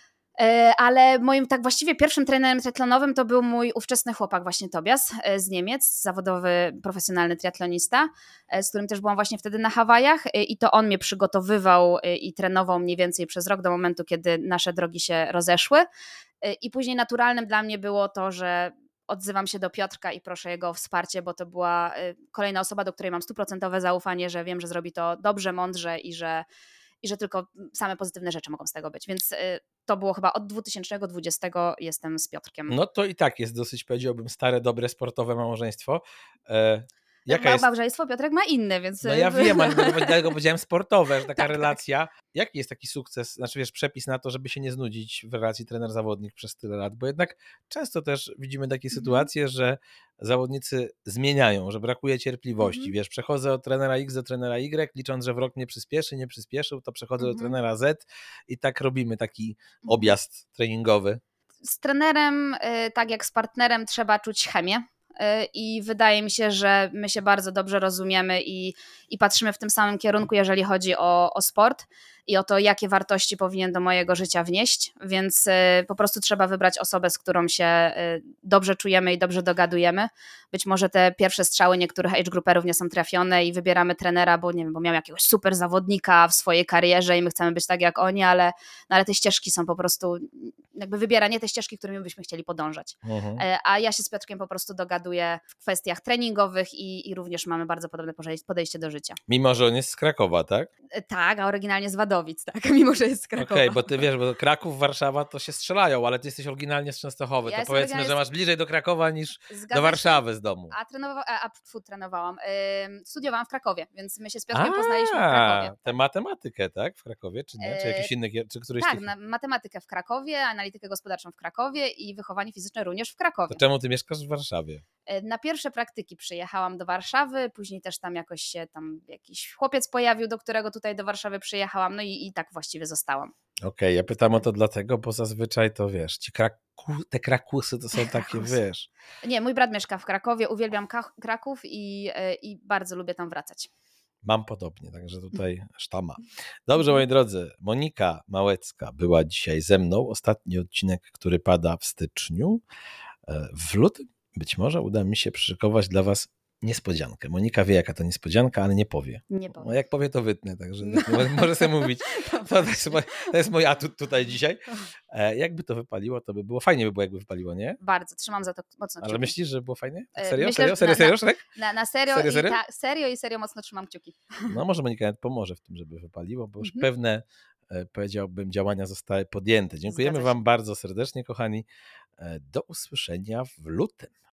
E, Ale moim tak właściwie pierwszym trenerem triatlonowym to był mój ówczesny chłopak właśnie Tobias e, z Niemiec, zawodowy, profesjonalny triatlonista, e, z którym też byłam właśnie wtedy na Hawajach e, i to on mnie przygotowywał e, i trenował mniej więcej przez rok do momentu, kiedy nasze drogi się rozeszły. E, I później naturalnym dla mnie było to, że odzywam się do Piotrka i proszę jego o wsparcie, bo to była e, kolejna osoba, do której mam stuprocentowe zaufanie, że wiem, że zrobi to dobrze, mądrze i że i że tylko same pozytywne rzeczy mogą z tego być. Więc y, to było chyba od dwa tysiące dwudziestego jestem z Piotrkiem.
No to i tak jest dosyć, powiedziałbym, stare, dobre, sportowe małżeństwo. E, jaka
Ma-
jest...
Małżeństwo Piotrek ma inne, więc...
No ja wiem, ale dlatego powiedziałem sportowe, że taka
Tak, tak.
relacja. Jaki jest taki sukces, znaczy wiesz, przepis na to, żeby się nie znudzić w relacji trener-zawodnik przez tyle lat? Bo jednak często też widzimy takie
Mhm.
sytuacje, że zawodnicy zmieniają, że brakuje cierpliwości.
Mhm.
Wiesz, przechodzę od trenera X do trenera Y, licząc, że w rok mnie przyspieszy, nie przyspieszył, to przechodzę do
Mhm.
trenera Z i tak robimy taki
Mhm.
objazd treningowy.
Z trenerem, y, tak jak z partnerem, trzeba czuć chemię. y, I wydaje mi się, że my się bardzo dobrze rozumiemy i, i patrzymy w tym samym kierunku, jeżeli chodzi o, o sport i o to, jakie wartości powinien do mojego życia wnieść, więc y, po prostu trzeba wybrać osobę, z którą się y, dobrze czujemy i dobrze dogadujemy. Być może te pierwsze strzały niektórych age grouperów nie są trafione i wybieramy trenera, bo nie wiem, bo miał jakiegoś super zawodnika w swojej karierze i my chcemy być tak jak oni, ale, no, ale te ścieżki są po prostu, jakby wybiera nie te ścieżki, którymi byśmy chcieli podążać.
Mhm.
E, A ja się z Piotrkiem po prostu dogaduję w kwestiach treningowych i, i również mamy bardzo podobne podejście- podejście do życia.
Mimo, że on jest z Krakowa, tak?
E, Tak, a oryginalnie z Wadowic, tak, mimo że jest z
Okej,
Krakowa.
bo ty wiesz, bo Kraków, Warszawa to się strzelają, ale ty jesteś oryginalnie z Częstochowy.
Ja
To
jestem
powiedzmy,
oryginalnie
że
z-
masz bliżej do Krakowa niż
Zgadza
do
się.
Warszawy z domu.
A, trenowa- a, a pfu, trenowałam. Ym, studiowałam w Krakowie, więc my się z Piotrkiem poznaliśmy w
A,
Krakowie.
tę matematykę, tak? W Krakowie, czy nie? Czy jakiś
E,
inny, kier- czy któryś
Tak,
tych...
na, matematykę w Krakowie, analitykę gospodarczą w Krakowie i wychowanie fizyczne również w Krakowie.
To czemu ty mieszkasz w Warszawie?
E, Na pierwsze praktyki przyjechałam do Warszawy, później też tam jakoś się tam jakiś chłopiec pojawił, do którego tutaj do Warszawy przyjechałam, no i, i tak właściwie zostałam.
Okej, ja pytam o to dlatego, bo zazwyczaj to wiesz, ci kraku, te krakusy to są takie,
Krakusy.
wiesz...
Nie, mój brat mieszka w Krakowie, uwielbiam Ka- Kraków i, e, i bardzo lubię tam wracać.
Mam podobnie, także tutaj sztama. Dobrze, moi drodzy, Monika Małecka była dzisiaj ze mną. Ostatni odcinek, który pada w styczniu. E, W lutym być może uda mi się przyszykować dla was niespodziankę. Monika wie, jaka to niespodzianka, ale nie powie.
Nie
No
powiem.
jak powie, to wytnę, także może, może sobie mówić. To, to, jest mój, to jest mój atut tutaj dzisiaj. E, jakby to wypaliło, to by było, fajnie by było, jakby wypaliło, nie?
Bardzo, trzymam za to mocno
Ale
kciuki.
myślisz, że było fajnie? Tak
E,
serio?
myślę,
Serio?
że
Serio?
na-
Serio,
na-
Szrek?
Na, na serio,
Serio,
i
serio?
Ta, serio i serio mocno trzymam kciuki.
No może Monika nawet pomoże w tym, żeby wypaliło, bo już
Mhm.
pewne, e, powiedziałbym, działania zostały podjęte. Dziękujemy
Zgadza się.
wam bardzo serdecznie, kochani. E, Do usłyszenia w lutym.